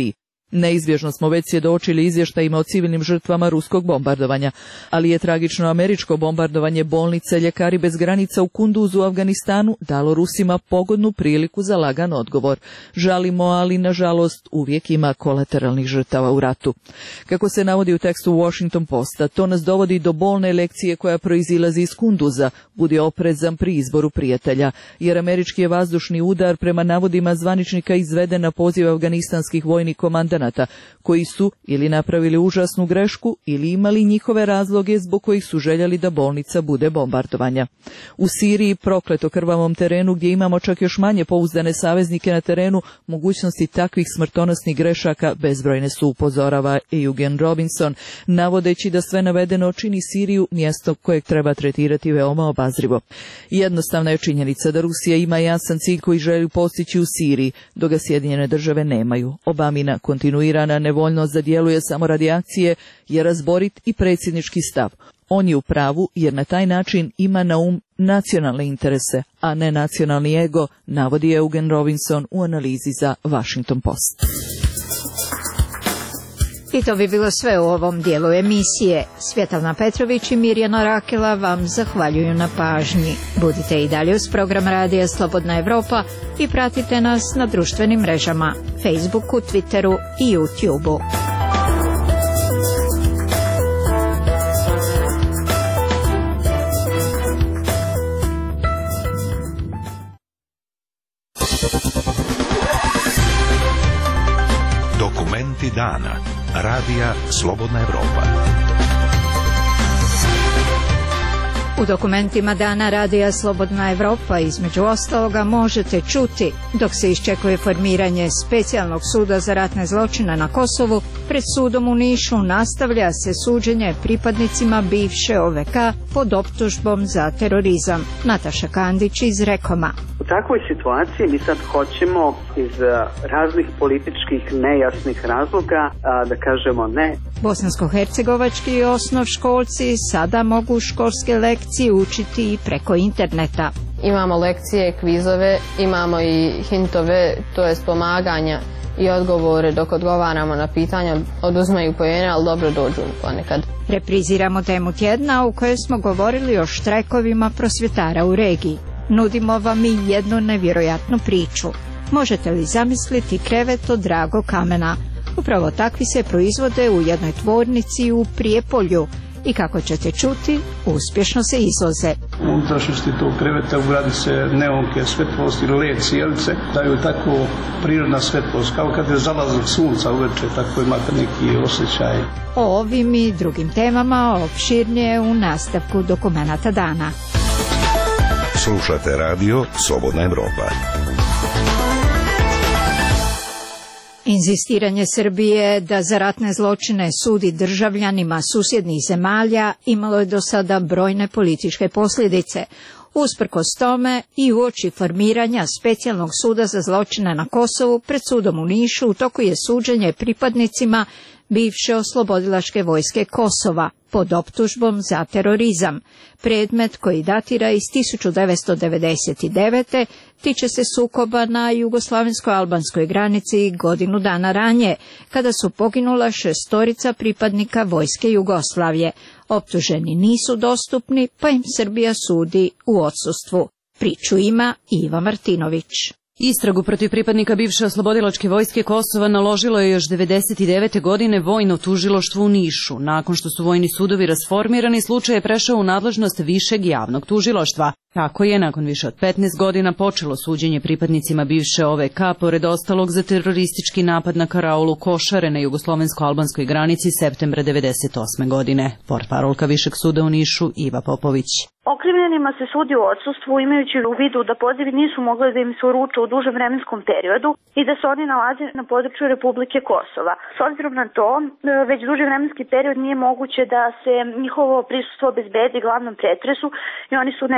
Neizbježno smo već svjedočili izvještajima o civilnim žrtvama ruskog bombardovanja, ali je tragično američko bombardovanje bolnice Ljekari bez granica u Kunduzu u Afganistanu dalo Rusima pogodnu priliku za lagan odgovor. Žalimo, ali nažalost uvijek ima kolateralnih žrtava u ratu. Kako se navodi u tekstu Washington Posta, to nas dovodi do bolne lekcije koja proizilazi iz Kunduza. Budi oprezan pri izboru prijatelja, jer američki je vazdušni udar prema navodima zvaničnika izveden na poziv afganistanskih vojnih komandanata, koji su ili napravili užasnu grešku ili imali njihove razloge zbog kojih su željeli da bolnica bude bombardovanja. U Siriji, prokleto krvavom terenu gdje imamo čak još manje pouzdane saveznike na terenu, mogućnosti takvih smrtonosnih grešaka bezbrojne su, upozorava Eugen Robinson, navodeći da sve navedeno čini Siriju mjesto kojeg treba tretirati veoma obazrivo. Jednostavna je činjenica da Rusija ima jasan cilj koji želi postići u Siriji, dok ga Sjedinjene države nemaju. Obamina kontinuirana nevoljnost da djeluje samo radi akcije je razborit i predsjednički stav. On je u pravu jer na taj način ima na um nacionalne interese, a ne nacionalni ego, navodi Eugen Robinson u analizi za Washington Post. I to bi bilo sve u ovom dijelu emisije. Svjetlana Petrović i Mirjana Rakela vam zahvaljuju na pažnji. Budite i dalje uz program Radija Slobodna Evropa i pratite nas na društvenim mrežama, Facebooku, Twitteru i YouTubeu. Dokumenti dana. Radija Slobodna Evropa. U dokumentima dana Radija Slobodna Evropa između ostaloga možete čuti: dok se iščekuje formiranje specijalnog suda za ratne zločine na Kosovu, pred sudom u Nišu nastavlja se suđenje pripadnicima bivše O V K pod optužbom za terorizam. Nataša Kandić iz Rekoma. U takvoj situaciji mi sad hoćemo iz raznih političkih nejasnih razloga a, da kažemo ne. Bosansko-hercegovački osnovškolci sada mogu školske lekcije učiti i preko interneta. Imamo lekcije, kvizove, imamo i hintove, to je pomaganja i odgovore dok odgovaramo na pitanja, oduzmaju poene, ali dobro dođu ponekad. Repriziramo temu tjedna u kojoj smo govorili o štrajkovima prosvjetara u regiji. Nudimo vam i jednu nevjerojatnu priču. Možete li zamisliti krevet od dragog kamena? Upravo takvi se proizvode u jednoj tvornici u Prijepolju i kako ćete čuti, uspješno se izvoze. U unutrašnjosti tog kreveta ugradi se neonke, svetlost ili led cijelice, daju tako prirodna svetlost, kao kad je zalazak sunca uveče, tako imate neki osjećaj. O ovim i drugim temama opširnije u nastavku dokumenata dana. Slušate radio Slobodna Evropa. Inzistiranje Srbije da za ratne zločine sudi državljanima susjednih zemalja imalo je do sada brojne političke posljedice. Usprkos tome i uoči formiranja specijalnog suda za zločine na Kosovu, pred sudom u Nišu u toku je suđenje pripadnicima bivše oslobodilačke vojske Kosova pod optužbom za terorizam. Predmet koji datira iz tisuću devetsto devedeset devete. tiče se sukoba na jugoslavensko-albanskoj granici godinu dana ranije, kada su poginula šestorica pripadnika vojske Jugoslavije. Optuženi nisu dostupni, pa im Srbija sudi u odsustvu. Priču ima Iva Martinović. Istragu protiv pripadnika bivše oslobodilačke vojske Kosova naložilo je još devedeset devete. godine vojno tužilaštvo u Nišu. Nakon što su vojni sudovi rasformirani, slučaj je prešao u nadležnost višeg javnog tužilaštva. Tako je, nakon više od petnaest godina, počelo suđenje pripadnicima bivše O V K, pored ostalog za teroristički napad na karaulu Košare na jugoslovensko-albanskoj granici septembra devedeset osme. godine. Portparolka Višeg suda u Nišu Iva Popović. Okrivljenima se sudi u odsustvu imajući u vidu da pozivi nisu mogli da im se uruče u dužem vremenskom periodu i da se oni nalaze na području Republike Kosova. S obzirom na to, već duži vremenski period nije moguće da se njihovo prisustvo obezbedi glavnom pretresu i oni su nedostupni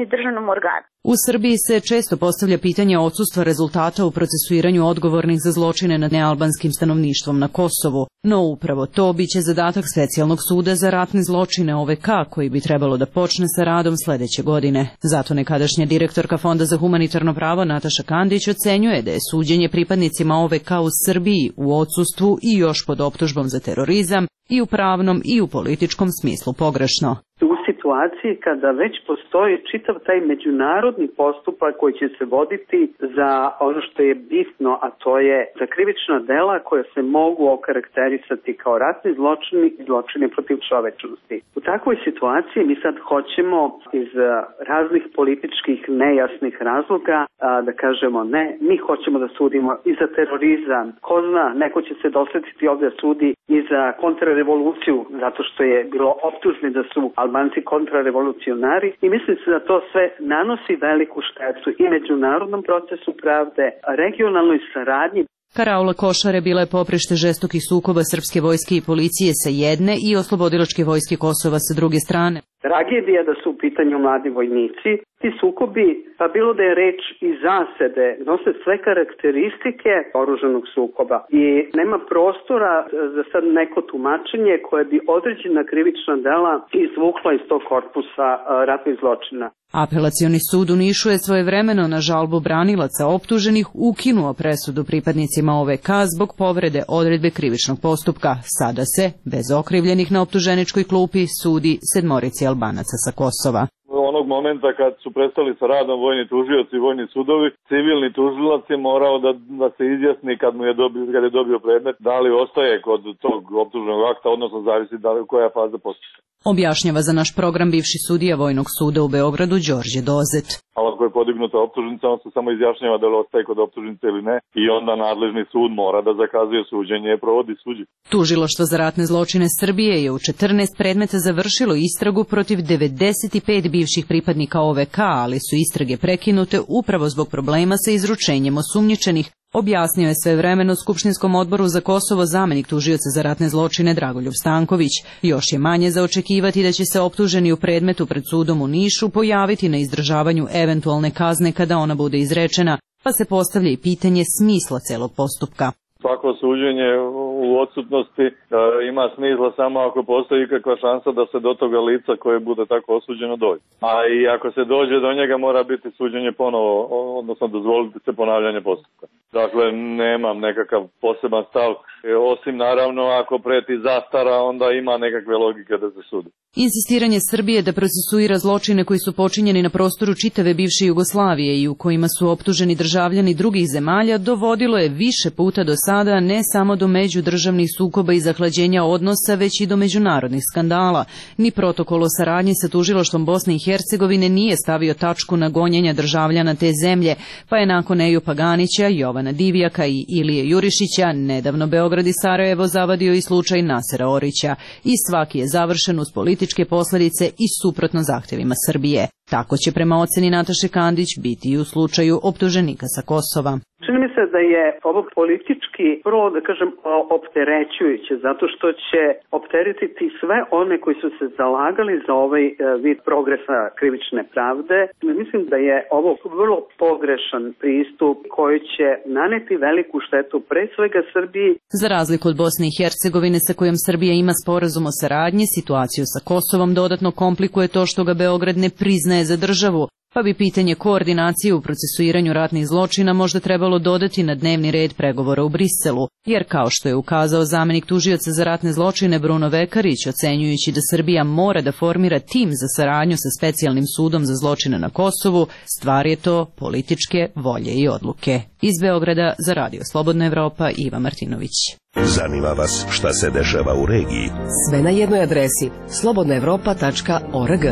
ili državnom organu. U Srbiji se često postavlja pitanje odsustva rezultata u procesuiranju odgovornih za zločine nad nealbanskim stanovništvom na Kosovu, no upravo to biće zadatak Specijalnog suda za ratne zločine O V K, koji bi trebalo da počne sa radom sledeće godine. Zato nekadašnja direktorka Fonda za humanitarno pravo Nataša Kandić ocenjuje da je suđenje pripadnicima O V K u Srbiji u odsustvu i još pod optužbom za terorizam i u pravnom i u političkom smislu pogrešno. U situaciji kada već postoji čitav taj međunarodni postupak koji će se voditi za ono što je bitno, a to je za krivična dela koja se mogu okarakterisati kao ratni zločini i zločini protiv čovečnosti. U takvoj situaciji mi sad hoćemo iz raznih političkih nejasnih razloga da kažemo ne, mi hoćemo da sudimo i za terorizam. Ko zna, neko će se dosletiti ovdje sudi i za kontrarevoluciju, zato što je bilo optužni da su Albanci kontrarevolucionari, i mislim se da to sve nanosi veliku štetu i međunarodnom procesu pravde, regionalnoj saradnji. Karaula Košare bila je poprište žestokih sukoba srpske vojske i policije sa jedne i oslobodilačke vojske Kosova sa druge strane. Tragedija da su u pitanju mladi vojnici. Ti sukobi, pa bilo da je reč i zasede, nose sve karakteristike oružanog sukoba i nema prostora za sad neko tumačenje koje bi određena krivična dela izvukla iz tog korpusa ratnih zločina. Apelacioni sud u Nišu je svojevremeno na žalbu branilaca optuženih ukinuo presudu pripadnicima O V K zbog povrede odredbe krivičnog postupka. Sada se, bez okrivljenih na optuženičkoj klupi, sudi sedmorici Albanaca sa Kosova. Onog momenta kad su prestali sa radom vojni tužioci i vojni sudovi, civilni tužilac je morao da, da se izjasni kad mu je dobio, kad je dobio predmet, da li ostaje kod tog optužnog akta, odnosno zavisi da li koja je faza postupka. Objašnjava za naš program bivši sudija Vojnog suda u Beogradu Đorđe Dozet. Ali ako je podignuta optužnica, on se samo izjašnjava da li ostaje kod optužnice ili ne i onda nadležni sud mora da zakazuje suđenje i provodi suđenje. Tužilaštvo za ratne zločine Srbije je u četrnaest predmeta završilo istragu protiv devedeset pet bivših pripadnika O V K, ali su istrage prekinute upravo zbog problema sa izručenjem osumnjičenih, objasnio je svevremeno Skupštinskom odboru za Kosovo zamenik tužioca za ratne zločine Dragoljub Stanković. Još je manje za očekivati da će se optuženi u predmetu pred sudom u Nišu pojaviti na izdržavanju eventualne kazne kada ona bude izrečena, pa se postavlja i pitanje smisla celog postupka. Svako suđenje u odsutnosti e, ima smisla samo ako postoji ikakva šansa da se do toga lica koje bude tako osuđeno dođe. A i ako se dođe do njega mora biti suđenje ponovo, odnosno dozvoliti se ponavljanje postupka. Dakle, nemam nekakav poseban stav, e, osim naravno ako preti zastara, onda ima nekakve logike da se sudi. Insistiranje Srbije da procesuira zločine koji su počinjeni na prostoru čitave bivše Jugoslavije i u kojima su optuženi državljani drugih zemalja dovodilo je više puta do sada ne samo do međudržavnih sukoba i zahlađenja odnosa, već i do međunarodnih skandala. Ni protokol o saradnji sa tužilaštvom Bosne i Hercegovine nije stavio tačku na gonjenja državljana te zemlje, pa je nakon Eju Paganića, Jovana Divjaka i Ilije Jurišića nedavno Beograd i Sarajevo zavadio i slučaj Nasera Orića i svaki je završen uz političke posledice i suprotno zahtevima Srbije. Tako će prema oceni Nataše Kandić biti i u slučaju optuženika sa Kosova. Čini mi se da je ovo politički, prvo da kažem, opterećujuće, zato što će opteretiti sve one koji su se zalagali za ovaj vid progresa krivične pravde. Mislim da je ovo vrlo pogrešan pristup koji će naneti veliku štetu pre svega Srbiji. Za razliku od Bosne i Hercegovine sa kojom Srbija ima sporazum o saradnji, situaciju sa Kosovom dodatno komplikuje to što ga Beograd ne priznaje za državu, pa bi pitanje koordinacije u procesuiranju ratnih zločina možda trebalo dodati na dnevni red pregovora u Briselu, jer kao što je ukazao zamenik tužioca za ratne zločine Bruno Vekarić, ocenjujući da Srbija mora da formira tim za saradnju sa specijalnim sudom za zločine na Kosovu, stvar je to političke volje i odluke. Iz Beograda za Radio Slobodna Evropa, Iva Martinović. Zanima vas šta se dešava u regiji? Sve na jednoj adresi slobodna evropa tačka org.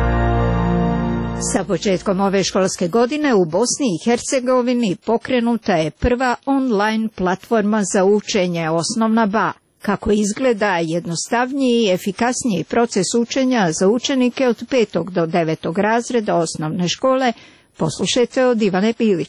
Sa početkom ove školske godine u Bosni i Hercegovini pokrenuta je prva online platforma za učenje Osnovna B A. Kako izgleda jednostavniji i efikasniji proces učenja za učenike od petog do devetog razreda osnovne škole, poslušajte od Ivane Pilić.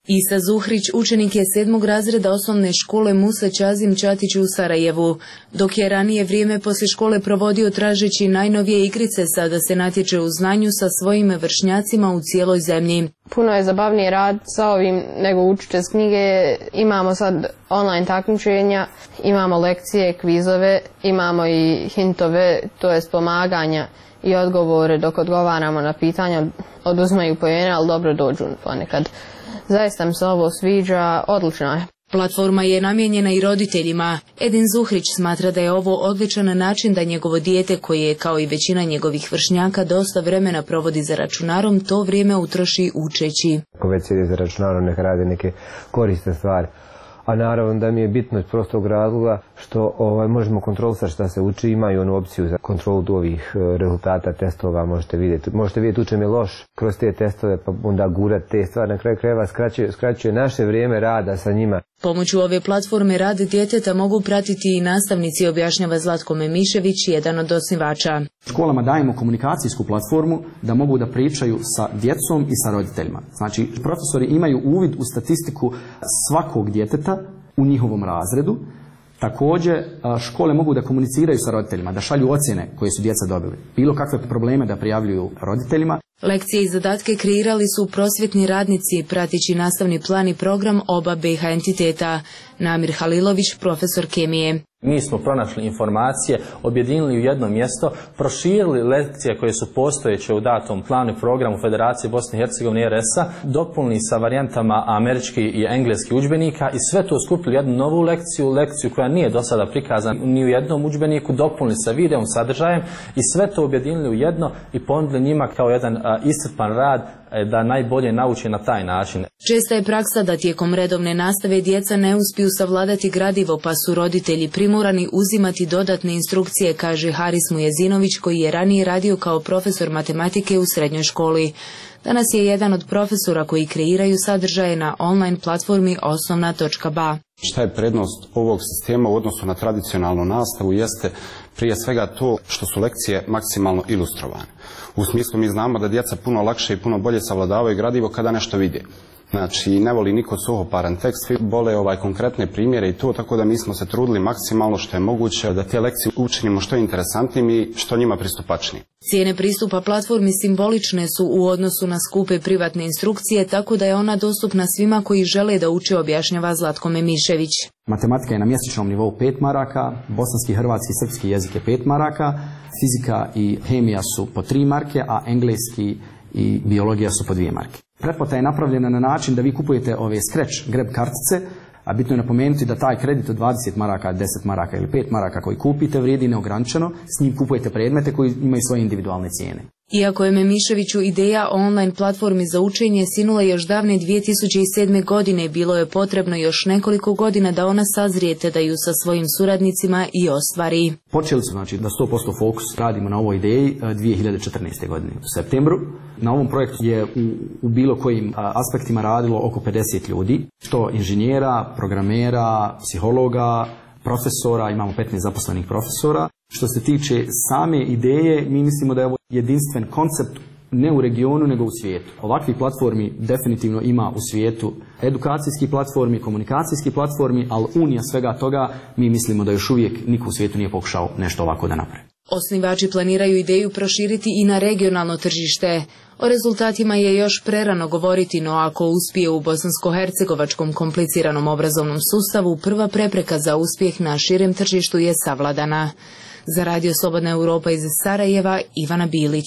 Isa Zuhrić učenik je sedmog razreda osnovne škole Musa Čazim Čatić u Sarajevu. Dok je ranije vrijeme poslije škole provodio tražeći najnovije igrice, sada se natječe u znanju sa svojim vršnjacima u cijeloj zemlji. Puno je zabavnije rad sa ovim nego učiti s knjige. Imamo sad online takmičenja, imamo lekcije, kvizove, imamo i hintove, to jest pomaganja i odgovore dok odgovaramo na pitanja. Oduzmaju poene, ali dobro dođu ponekad. Zaista mi se ovo sviđa, odlično je. Platforma je namijenjena i roditeljima. Edin Zuhrić smatra da je ovo odličan način da njegovo dijete, koje je kao i većina njegovih vršnjaka dosta vremena provodi za računarom, to vrijeme utroši učeći. Ako već sjedi za računarom, neka radi neke korisne stvari. A naravno da mi je bitno iz prostog razloga što ovaj, možemo kontrolisati šta se uči, imaju onu opciju za kontrolu ovih rezultata testova, možete vidjeti. Možete vidjeti učem je loš kroz te testove, pa onda gurati te stvari. Na kraju krajeva skraćuje, skraćuje naše vrijeme rada sa njima. Pomoću ove platforme rad djeteta mogu pratiti i nastavnici, objašnjava Zlatko Memišević, jedan od osnivača. Školama dajemo komunikacijsku platformu da mogu da pričaju sa djecom i sa roditeljima. Znači, profesori imaju uvid u statistiku svakog djeteta u njihovom razredu. Također, škole mogu da komuniciraju sa roditeljima, da šalju ocjene koje su djeca dobili. Bilo kakve probleme da prijavljuju roditeljima. Lekcije i zadatke kreirali su prosvjetni radnici, pratići nastavni plan i program oba B H entiteta. Namir Halilović, profesor kemije. Mi smo pronašli informacije, objedinili u jedno mjesto, proširili lekcije koje su postojeće u datom planu i programu Federacije Bosne i Hercegovine R S A, dopunili sa varijantama američki i engleski udžbenika i sve to skupili u jednu novu lekciju, lekciju koja nije do sada prikazana ni u jednom udžbeniku, dopunili sa videom sadržajem i sve to objedinili u jedno i ponudili njima kao jedan a, iscrpan rad da najbolje nauče na taj način. Česta je praksa da tijekom redovne nastave djeca ne uspiju savladati gradivo, pa su roditelji primorani uzimati dodatne instrukcije, kaže Haris Mujezinović, koji je ranije radio kao profesor matematike u srednjoj školi. Danas je jedan od profesora koji kreiraju sadržaje na online platformi osnovna točka ba. Šta je prednost ovog sistema u odnosu na tradicionalnu nastavu jeste prije svega to što su lekcije maksimalno ilustrovane. U smislu mi znamo da djeca puno lakše i puno bolje savladavaju gradivo kada nešto vide. Znači, ne voli niko suhoparan tekst, vole ovaj konkretne primjere i to, tako da mi smo se trudili maksimalno što je moguće da te lekcije učinimo što interesantnim i što njima pristupačnijim. Cijene pristupa platformi simbolične su u odnosu na skupe privatne instrukcije, tako da je ona dostupna svima koji žele da uče, objašnjava Zlatko Memišević. Matematika je na mjesečnom nivou pet maraka, bosanski, hrvatski i srpski jezik je pet maraka, fizika i hemija su po tri marke, a engleski i biologija su po dvije marke. Pretplata je napravljena na način da vi kupujete ove scratch grab kartice, a bitno je napomenuti da taj kredit od dvadeset maraka, deset maraka ili pet maraka koji kupite vrijedi neograničeno, s njim kupujete predmete koji imaju svoje individualne cijene. Iako je Memiševiću ideja o online platformi za učenje sinula još davne dvije tisuće sedme. godine, bilo je potrebno još nekoliko godina da ona sazrije te da ju sa svojim suradnicima i ostvari. Počeli su, znači, da sto posto fokus radimo na ovoj ideji dvije hiljade četrnaeste. godine u septembru. Na ovom projektu je u, u bilo kojim aspektima radilo oko pedeset ljudi, što inženjera, programera, psihologa, profesora, imamo petnaest zaposlenih profesora. Što se tiče same ideje, mi mislimo da je ovo jedinstven koncept ne u regionu nego u svijetu. Ovakvih platformi definitivno ima u svijetu, edukacijskih platformi, komunikacijskih platformi, ali unija svega toga mi mislimo da još uvijek niko u svijetu nije pokušao nešto ovako da napravi. Osnivači planiraju ideju proširiti i na regionalno tržište. O rezultatima je još prerano govoriti, no ako uspije u bosansko-hercegovačkom kompliciranom obrazovnom sustavu, prva prepreka za uspjeh na širem tržištu je savladana. Za Radio Slobodna Europa iz Sarajeva, Ivana Bilić.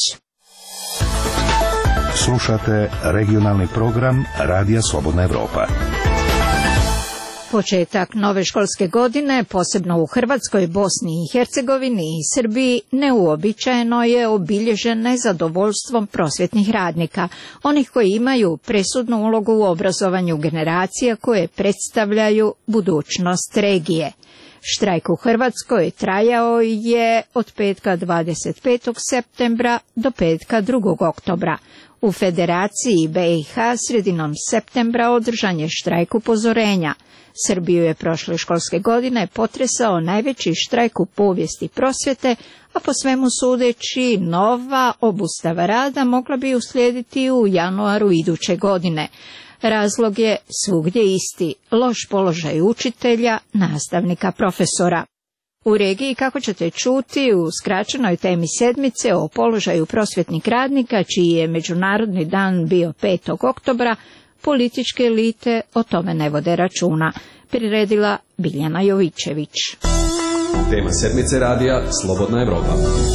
Slušate regionalni program Radija Slobodna Europa. Početak nove školske godine, posebno u Hrvatskoj, Bosni i Hercegovini i Srbiji, neuobičajeno je obilježen nezadovoljstvom prosvjetnih radnika, onih koji imaju presudnu ulogu u obrazovanju generacija koje predstavljaju budućnost regije. Štrajk u Hrvatskoj trajao je od petka dvadeset petog septembra do petka drugog oktobra. U Federaciji B i H sredinom septembra održan je štrajk upozorenja. Srbiju je prošle školske godine potresao najveći štrajk u povijesti prosvjete, a po svemu sudeći nova obustava rada mogla bi uslijediti u januaru iduće godine. Razlog je svugdje isti, loš položaj učitelja, nastavnika, profesora. U regiji, kako ćete čuti, u skraćenoj temi sedmice o položaju prosvjetnih radnika, čiji je Međunarodni dan bio petog oktobra, političke elite o tome ne vode računa. Priredila Biljana Jovićević. Tema sedmice radija Slobodna Evropa.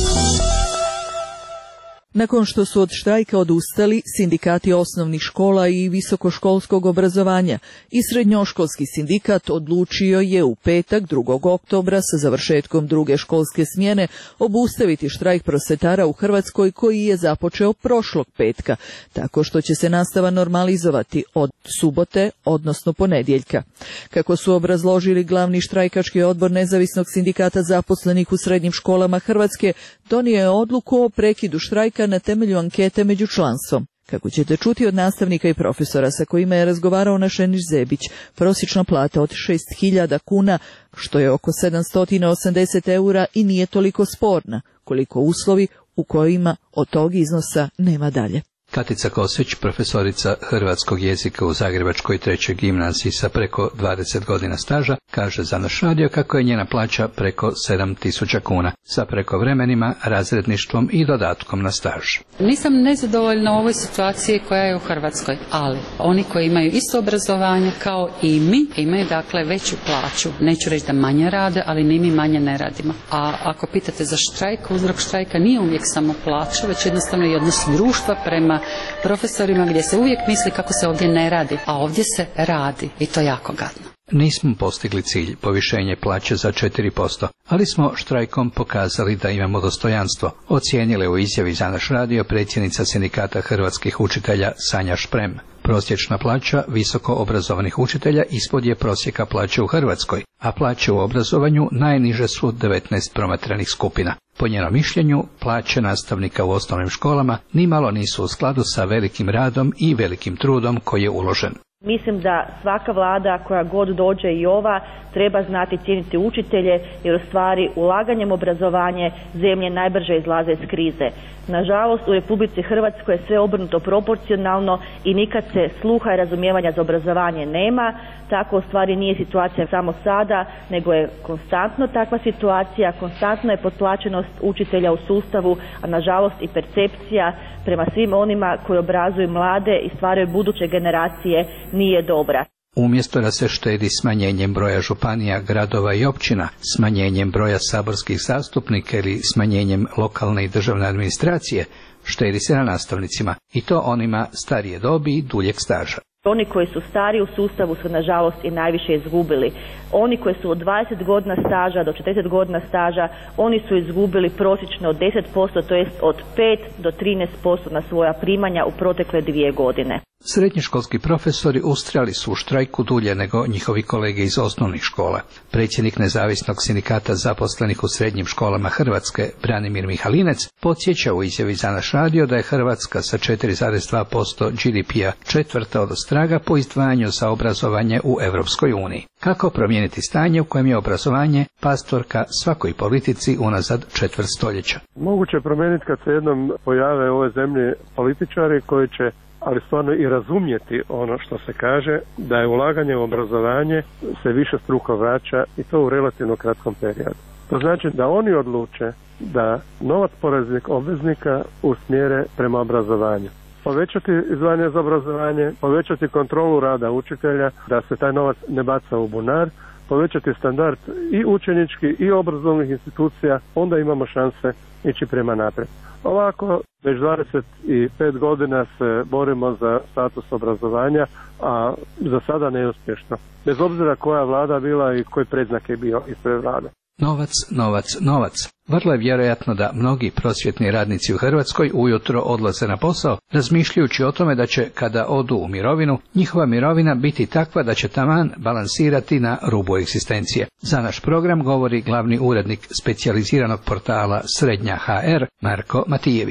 Nakon što su od štrajka odustali sindikati osnovnih škola i visokoškolskog obrazovanja i srednjoškolski sindikat odlučio je u petak drugog oktobra sa završetkom druge školske smjene obustaviti štrajk prosvetara u Hrvatskoj koji je započeo prošlog petka, tako što će se nastava normalizovati od subote, odnosno ponedjeljka. Kako su obrazložili glavni štrajkački odbor Nezavisnog sindikata zaposlenih u srednjim školama Hrvatske, donio je odluku o prekidu štrajka na temelju ankete među članstvom. Kako ćete čuti od nastavnika i profesora sa kojima je razgovarao naš Eniš Zebić, prosječna plata od šest hiljada kuna, što je oko sedamsto osamdeset eura i nije toliko sporna, koliko uslovi u kojima od tog iznosa nema dalje. Katica Kosić, profesorica hrvatskog jezika u Zagrebačkoj trećoj gimnaziji sa preko dvadeset godina staža, kaže za naš radio kako je njena plaća preko sedam tisuća kuna, sa prekovremenima, razredništvom i dodatkom na staž. Nisam nezadovoljna u ovoj situaciji koja je u Hrvatskoj, ali oni koji imaju isto obrazovanje kao i mi, imaju dakle veću plaću. Neću reći da manje rade, ali ni mi manje ne radimo. A ako pitate za štrajk, uzrok štrajka nije uvijek samo plaća, već jednostavno i odnos društva prema profesorima gdje se uvijek misli kako se ovdje ne radi, a ovdje se radi i to jako gadno. Nismo postigli cilj, povišenje plaće za četiri posto, ali smo štrajkom pokazali da imamo dostojanstvo, ocijenile u izjavi za naš radio predsjednica sindikata hrvatskih učitelja Sanja Šprem. Prosječna plaća visoko obrazovanih učitelja ispod je prosjeka plaće u Hrvatskoj, a plaće u obrazovanju najniže su devetnaest promatranih skupina. Po njenom mišljenju, plaće nastavnika u osnovnim školama nimalo nisu u skladu sa velikim radom i velikim trudom koji je uložen. Mislim da svaka vlada koja god dođe i ova treba znati cijeniti učitelje jer u stvari ulaganjem u obrazovanje zemlje najbrže izlaze iz krize. Nažalost, u Republici Hrvatskoj je sve obrnuto proporcionalno i nikad se sluha i razumijevanja za obrazovanje nema. Tako u stvari nije situacija samo sada, nego je konstantno takva situacija, konstantno je potplaćenost učitelja u sustavu, a nažalost i percepcija prema svim onima koji obrazuju mlade i stvaraju buduće generacije nije dobra. Umjesto da se štedi smanjenjem broja županija, gradova i općina, smanjenjem broja saborskih zastupnika ili smanjenjem lokalne i državne administracije, štedi se na nastavnicima, i to onima starije dobi i duljeg staža. Oni koji su stari u sustavu su nažalost i najviše izgubili. Oni koji su od dvadeset godina staža do četrdeset godina staža, oni su izgubili prosječno od deset posto, to jest od pet do trinaest posto na svoja primanja u protekle dvije godine. Srednjoškolski profesori ustrajali su u štrajku dulje nego njihovi kolege iz osnovnih škola. Predsjednik Nezavisnog sindikata zaposlenih u srednjim školama Hrvatske, Branimir Mihalinec, podsjeća u izjavi za naš radio da je Hrvatska sa četiri zarez dva posto G D P-a četvrta od ostraga po izdvajanju za obrazovanje u Europskoj uniji. Kako promijeniti stanje u kojem je obrazovanje pastorka svakoj politici unazad četvrt stoljeća? Moguće je promijeniti kad se jednom pojave u ovoj zemlji političari koji će ali stvarno i razumjeti ono što se kaže, da je ulaganje u obrazovanje se više struko vraća i to u relativno kratkom periodu. To znači da oni odluče da novac poreznih obveznika usmjere prema obrazovanju. Povećati izdvajanje za obrazovanje, povećati kontrolu rada učitelja, da se taj novac ne baca u bunar, povećati standard i učenički i obrazovnih institucija, onda imamo šanse ići prema naprijed. Ovako, već dvadeset pet godina se borimo za status obrazovanja, a za sada neuspješno. Bez obzira koja vlada bila i koji predznak je bio ispred vlade. Novac, novac, novac. Vrlo je vjerojatno da mnogi prosvjetni radnici u Hrvatskoj ujutro odlaze na posao, razmišljajući o tome da će, kada odu u mirovinu, njihova mirovina biti takva da će taman balansirati na rubu egzistencije. Za naš program govori glavni urednik specijaliziranog portala Srednja H R, Marko Matijević.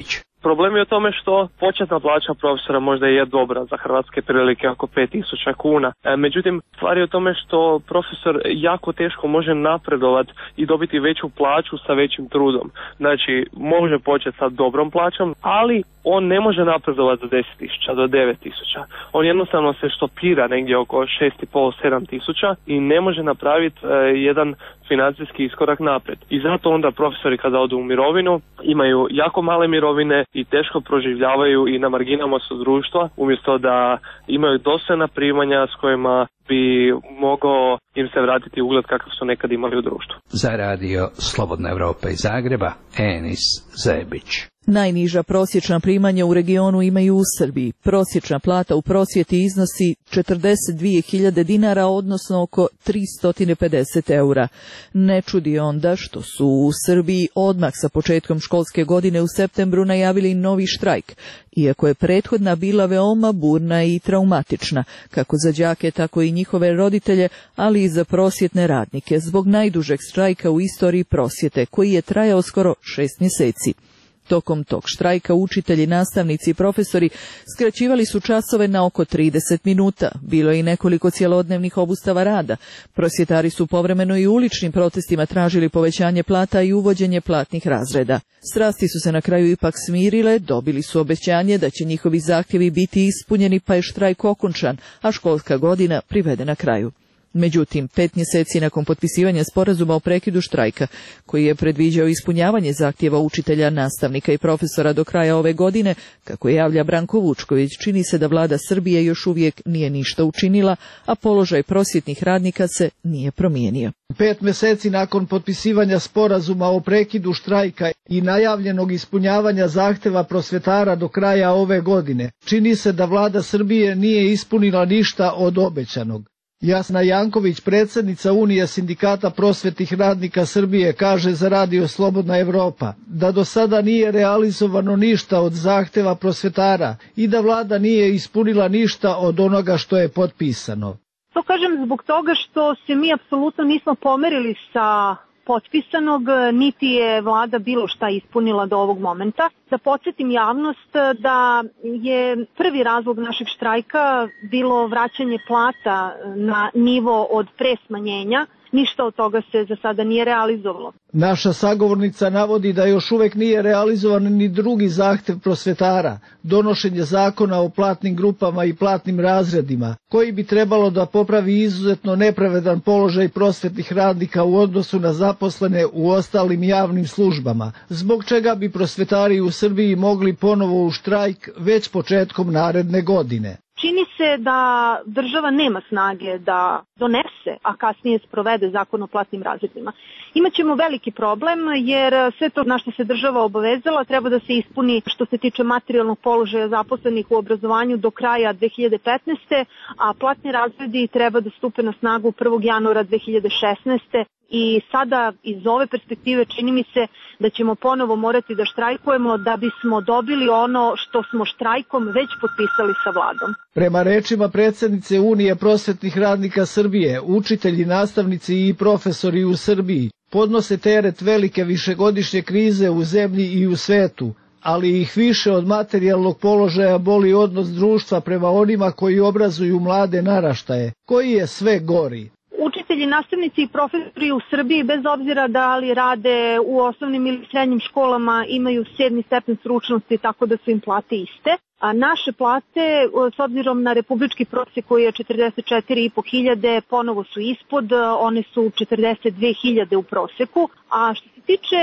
Problem je u tome što početna plaća profesora možda je dobra za hrvatske prilike, oko pet tisuća kuna. E, međutim, stvar je u tome što profesor jako teško može napredovati i dobiti veću plaću sa većim trudom. Znači, može početi sa dobrom plaćom, ali on ne može napredovati za deset tisuća do devet tisuća. On jednostavno se štopira negdje oko šest i pol do sedam tisuća i ne može napraviti e, jedan financijski iskorak naprijed. I zato onda profesori kada odu u mirovinu imaju jako male mirovine i teško proživljavaju i na marginama su društva, umjesto da imaju dostojna primanja s kojima bi mogao im se vratiti ugled kakav su nekad imali u društvu. Za radio Slobodna Evropa iz Zagreba, Enis Zebić. Najniža prosječna primanja u regionu imaju u Srbiji. Prosječna plata u prosvjeti iznosi četrdeset dvije hiljade dinara, odnosno oko tristo pedeset eura. Ne čudi onda što su u Srbiji odmah sa početkom školske godine u septembru najavili novi štrajk, iako je prethodna bila veoma burna i traumatična, kako za đake, tako i njihove roditelje, ali i za prosvjetne radnike, zbog najdužeg štrajka u istoriji prosvjete, koji je trajao skoro šest mjeseci. Tokom tog štrajka učitelji, nastavnici i profesori skraćivali su časove na oko trideset minuta. Bilo je i nekoliko cjelodnevnih obustava rada. Prosvjetari su povremeno i uličnim protestima tražili povećanje plata i uvođenje platnih razreda. Strasti su se na kraju ipak smirile, dobili su obećanje da će njihovi zahtjevi biti ispunjeni, pa je štrajk okončan, a školska godina privedena kraju. Međutim, pet mjeseci nakon potpisivanja sporazuma o prekidu štrajka, koji je predviđao ispunjavanje zahtjeva učitelja, nastavnika i profesora do kraja ove godine, kako je javlja Branko Vučković, čini se da vlada Srbije još uvijek nije ništa učinila, a položaj prosvjetnih radnika se nije promijenio. Pet mjeseci nakon potpisivanja sporazuma o prekidu štrajka i najavljenog ispunjavanja zahtjeva prosvjetara do kraja ove godine, čini se da vlada Srbije nije ispunila ništa od obećanog. Jasna Janković, predsjednica Unije sindikata prosvjetnih radnika Srbije, kaže za radio Slobodna Evropa da do sada nije realizovano ništa od zahtjeva prosvjetara i da vlada nije ispunila ništa od onoga što je potpisano. To kažem zbog toga što se mi apsolutno nismo pomerili sa potpisanog, niti je vlada bilo šta ispunila do ovog momenta. Da podsjetim javnost da je prvi razlog našeg štrajka bilo vraćanje plata na nivo od pre smanjenja. Ništa od toga se za sada nije realizovalo. Naša sagovornica navodi da još uvijek nije realizovan ni drugi zahtjev prosvjetara, donošenje zakona o platnim grupama i platnim razredima, koji bi trebalo da popravi izuzetno nepravedan položaj prosvjetnih radnika u odnosu na zaposlene u ostalim javnim službama, zbog čega bi prosvjetari u Srbiji mogli ponovo u štrajk već početkom naredne godine. Čini se da država nema snage da donese, a kasnije sprovede zakon o platnim razredima. Imaćemo veliki problem jer sve to na što se država obavezala treba da se ispuni što se tiče materijalnog položaja zaposlenih u obrazovanju do kraja dve hiljade petnaeste. a platni razredi treba da stupe na snagu prvog januara dve hiljade šesnaeste. I sada iz ove perspektive čini mi se da ćemo ponovo morati da štrajkujemo da bismo dobili ono što smo štrajkom već potpisali sa vladom. Prema rečima predsjednice Unije prosvjetnih radnika Srbije, učitelji, nastavnici i profesori u Srbiji podnose teret velike višegodišnje krize u zemlji i u svetu, ali ih više od materijalnog položaja boli odnos društva prema onima koji obrazuju mlade naraštaje, koji je sve gori. Učitelji, nastavnici i profesori u Srbiji, bez obzira da li rade u osnovnim ili srednjim školama, imaju sedmi stepen stručnosti, tako da su im plate iste. A naše plate, s obzirom na republički prosjek koji je četrdeset četiri i po hiljade, ponovo su ispod, one su četrdeset dve hiljade u prosjeku. A što se tiče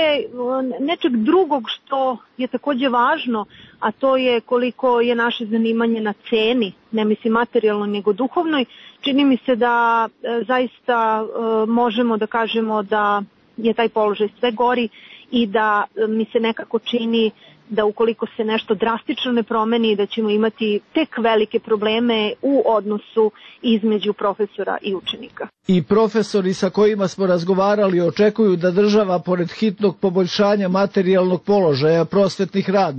nečeg drugog što je takođe važno, a to je koliko je naše zanimanje na ceni, ne mislim materijalno nego duhovnoj, čini mi se da e, zaista e, možemo da kažemo da je taj položaj sve gori i da e, mi se nekako čini da ukoliko se nešto drastično ne promeni, da ćemo imati tek velike probleme u odnosu između profesora i učenika. I profesori sa kojima smo razgovarali očekuju da država, pored hitnog poboljšanja materijalnog položaja prosvetnih radnika,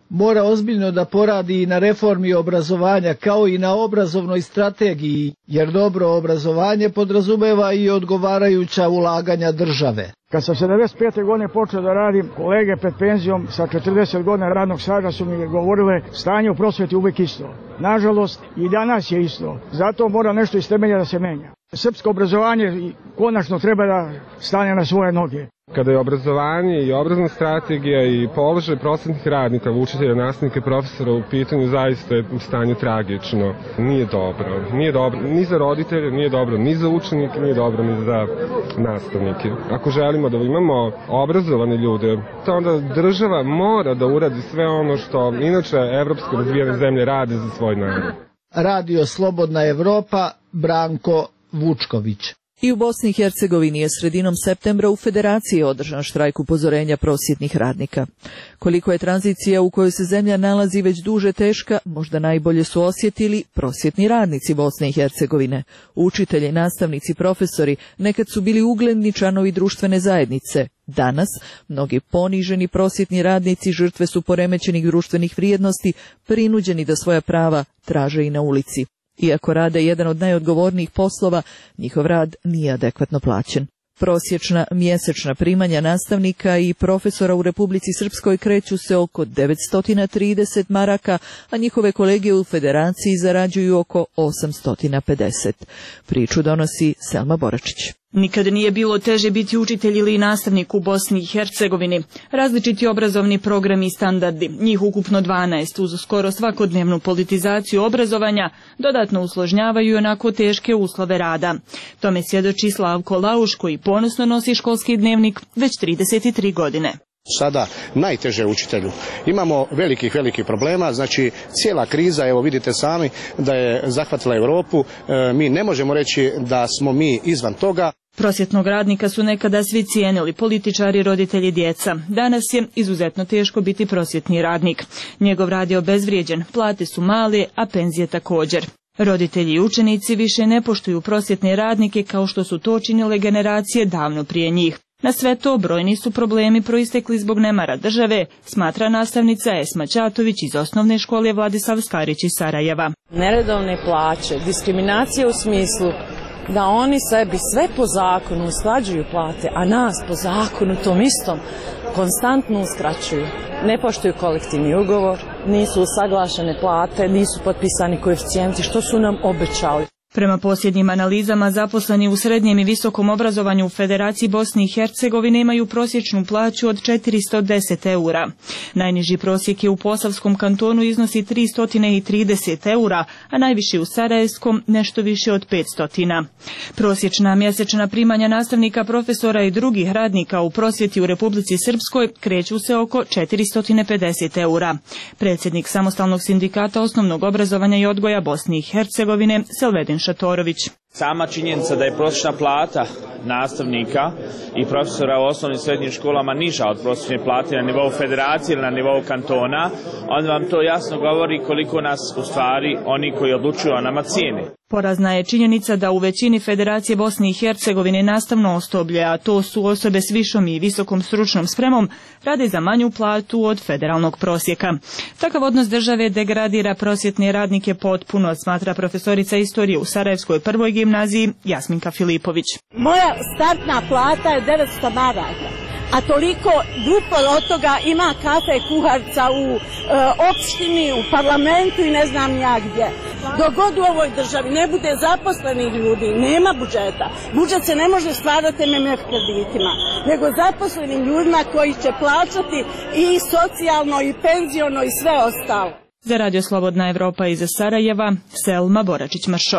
mora ozbiljno da poradi i na reformi obrazovanja kao i na obrazovnoj strategiji, jer dobro obrazovanje podrazumeva i odgovarajuća ulaganja države. Kad sam sedamdeset pete godine počeo da radim, kolege pred penzijom sa četrdeset godina radnog staža su mi govorile stanje u prosveti uvijek isto. Nažalost, i danas je isto. Zato mora nešto iz temelja da se menja. Srpsko obrazovanje konačno treba da stane na svoje noge. Kada je obrazovanje i obrazovna strategija i položaj prosvetnih radnika, učitelja, nastavnika i profesora u pitanju, zaista je stanje tragično. Nije dobro. Nije dobro ni za roditelje, nije dobro ni za učenike, nije dobro ni za nastavnike. Ako želimo da imamo obrazovane ljude, to onda država mora da uradi sve ono što inače evropske razvijene zemlje rade za svoj narod. Radio Slobodna Evropa, Branko Vučković. I u Bosni i Hercegovini je sredinom septembra u Federaciji održan štrajk upozorenja prosvjetnih radnika. Koliko je tranzicija u kojoj se zemlja nalazi već duže teška, možda najbolje su osjetili prosvjetni radnici Bosne i Hercegovine. Učitelji, nastavnici, profesori nekad su bili ugledni članovi društvene zajednice. Danas, mnogi poniženi prosvjetni radnici žrtve su poremećenih društvenih vrijednosti, prinuđeni da svoja prava traže i na ulici. Iako rade jedan od najodgovornijih poslova, njihov rad nije adekvatno plaćen. Prosječna mjesečna primanja nastavnika i profesora u Republici Srpskoj kreću se oko devetsto trideset maraka, a njihove kolege u Federaciji zarađuju oko osamsto pedeset. Priču donosi Selma Boračić. Nikad nije bilo teže biti učitelj ili nastavnik u Bosni i Hercegovini. Različiti obrazovni programi i standardi, njih ukupno dvanaest, uz skoro svakodnevnu politizaciju obrazovanja, dodatno usložnjavaju onako teške uslove rada. Tome svjedoči Slavko Lauš, koji ponosno nosi školski dnevnik već trideset tri godine. Sada najteže učitelju. Imamo velikih, velikih problema, znači cijela kriza, evo vidite sami da je zahvatila Europu, e, mi ne možemo reći da smo mi izvan toga. Prosvjetnog radnika su nekada svi cijenili, političari, roditelji, djeca. Danas je izuzetno teško biti prosvjetni radnik. Njegov rad je obezvrijeđen, plate su male, a penzije također. Roditelji i učenici više ne poštuju prosvjetne radnike kao što su to činile generacije davno prije njih. Na sve to brojni su problemi proistekli zbog nemara države, smatra nastavnica Esma Ćatović iz osnovne škole Vladislav Skarić iz Sarajeva. Neredovne plaće, diskriminacija u smislu da oni sebi sve po zakonu usklađuju plate, a nas po zakonu tom istom konstantno uskraćuju. Ne poštuju kolektivni ugovor, nisu usaglašene plate, nisu potpisani koeficijenti što su nam obećali. Prema posljednjim analizama, zaposleni u srednjem i visokom obrazovanju u Federaciji Bosne i Hercegovine imaju prosječnu plaću od četiristo deset eura. Najniži prosjek je u Posavskom kantonu iznosi tristo trideset eura, a najviši u Sarajevskom nešto više od petsto. Prosječna mjesečna primanja nastavnika, profesora i drugih radnika u prosvjeti u Republici Srpskoj kreću se oko četiristo pedeset eura. Predsjednik Samostalnog sindikata osnovnog obrazovanja i odgoja Bosne i Hercegovine, Selvedin Šatorović. Sama činjenica da je prosječna plata nastavnika i profesora u osnovnim i srednjim školama niža od prosječne plate na nivou federacije ili na nivou kantona, onda vam to jasno govori koliko nas u stvari oni koji odlučuju o nama cijene. Porazna je činjenica da u većini Federacije Bosne i Hercegovine nastavno osoblje, a to su osobe s višom i visokom stručnom spremom, rade za manju platu od federalnog prosjeka. Takav odnos države degradira prosvjetne radnike potpuno, smatra profesorica istorije u Sarajevskoj prvoj gimnaziji Jasminka Filipović. Moja startna plata je devetsto maraka, a toliko duplo od toga ima kafe kuharca u e, opštini, u parlamentu i ne znam ja gdje. Dok god u ovoj državi ne bude zaposlenih ljudi, nema budžeta. Budžet se ne može stvarati em em ef kreditima, nego zaposlenim ljudima koji će plaćati i socijalno i penziono i sve ostalo. Za Radio Slobodna Evropa iz Sarajeva, Selma Boračić-Mršo.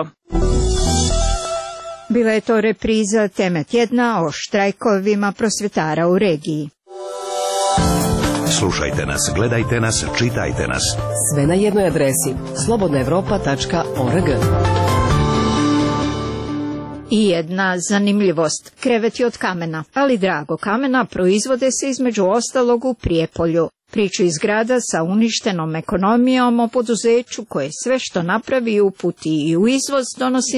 Bila je to repriza teme tjedna o štrajkovima prosvjetara u regiji. Slušajte nas, gledajte nas, čitajte nas. Sve na jednoj adresi slobodna evropa tačka org. I jedna zanimljivost. Kreveti od kamena, ali drago kamena, proizvode se između ostalog u Prijepolju. Priču iz grada sa uništenom ekonomijom o poduzeću koje sve što napravi uputi i u izvoz donosi nam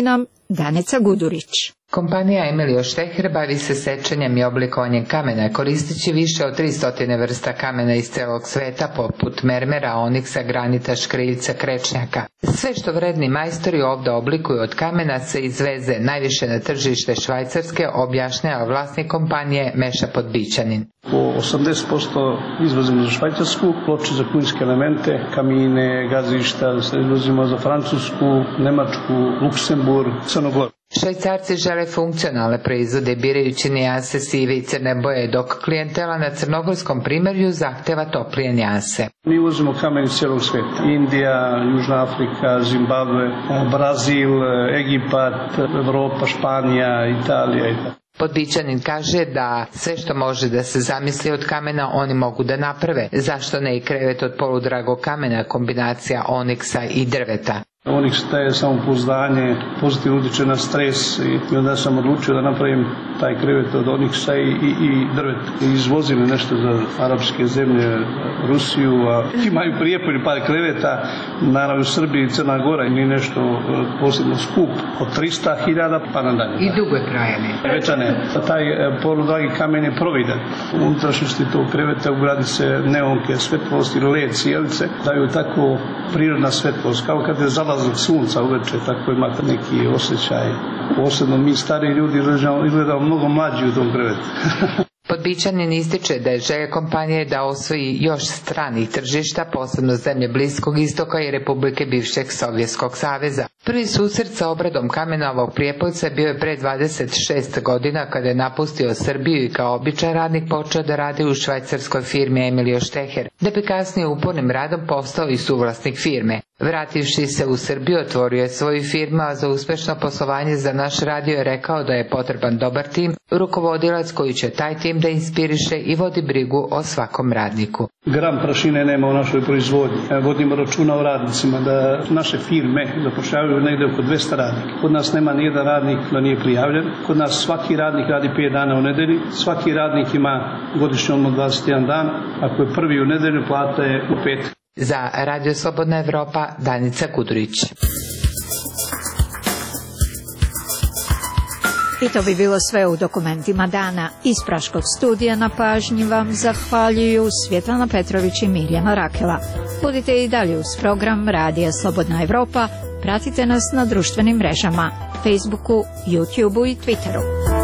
Danica Gudurić. Kompanija Emilio Šteher bavi se sečenjem i oblikovanjem kamena, koristeći više od tristo vrsta kamena iz celog sveta, poput mermera, oniksa, granita, škriljca, krečnjaka. Sve što vredni majstori ovdje oblikuju od kamena se izveze najviše na tržište Švajcarske, objašnjava vlasnik kompanije Meša Podbićanin. Po osamdeset posto izvozimo za Švajcarsku, ploče za klinske elemente, kamine, gazišta, izvozimo za Francusku, Nemačku, Luksemburg, Crnogoru. Švajcarci žele funkcionalne proizvode birajući nijanse sive i crne boje, dok klijentela na crnogorskom primjerju zahteva toplije nijanse. Mi uvozimo kamen iz cijelog svijeta. Indija, Južna Afrika, Zimbabwe, Brazil, Egipat, Evropa, Španija, Italija i tako. Podbićanin kaže da sve što može da se zamisli od kamena oni mogu da naprave. Zašto ne i krevet od poludragog kamena, kombinacija oniksa i drveta? Oniks daje samopouzdanje, pozitivno utječe na stres i onda sam odlučio da napravim taj krevet od oniksa i, i, i drveta. Izvozim nešto za arapske zemlje, Rusiju, a imaju Prijepolje par kreveta, naravno u Srbiji i Crna Gora i nešto posebno skup od tristo hiljada pa nadalje. I dugo je trajanje. Večane, taj poludragi kamen je providan. U unutrašnjosti tog kreveta ugradi se neonke, svetlost i led, cijelice, daju tako prirodna svetlost, kao kad je zalazak sunca uveče, tako imate neki osjećaj. Posebno mi stari ljudi izgledamo mnogo mlađi u tom krevetu. Podbićanin ističe da je želja kompanije da osvoji još stranih tržišta, posebno zemlje Bliskog istoka i Republike bivšeg Sovjetskog saveza. Prvi susret sa obradom kamena ovog Prijepoljca bio je pre dvadeset šest godina kada je napustio Srbiju i kao običan radnik počeo da radi u švajcarskoj firmi Emilio Šteher, da bi kasnije upornim radom postao i suvlasnik firme. Vrativši se u Srbiju, otvorio je svoju firmu, a za uspešno poslovanje za naš radio je rekao da je potreban dobar tim, rukovodilac koji će taj tim da inspiriše i vodi brigu o svakom radniku. Gram prašine nema u našoj proizvodnji. Vodimo računa o radnicima da naše firme zapošljavaju negde oko dvesta radnika. Kod nas nema nijedan radnik da nije prijavljen. Kod nas svaki radnik radi pet dana u nedelji. Svaki radnik ima godišnji odmor dvadeset jedan dan. Ako je prvi u nedelju, plata je u petak. Za Radio Slobodna Evropa, Danica Kudurić. I to bi bilo sve u dokumentima dana. Iz Praškog studija na pažnji vam zahvaljuju Svjetlana Petrović i Mirjana Rakela. Budite i dalje uz program Radija Slobodna Evropa. Pratite nas na društvenim mrežama, Facebooku, YouTubeu i Twitteru.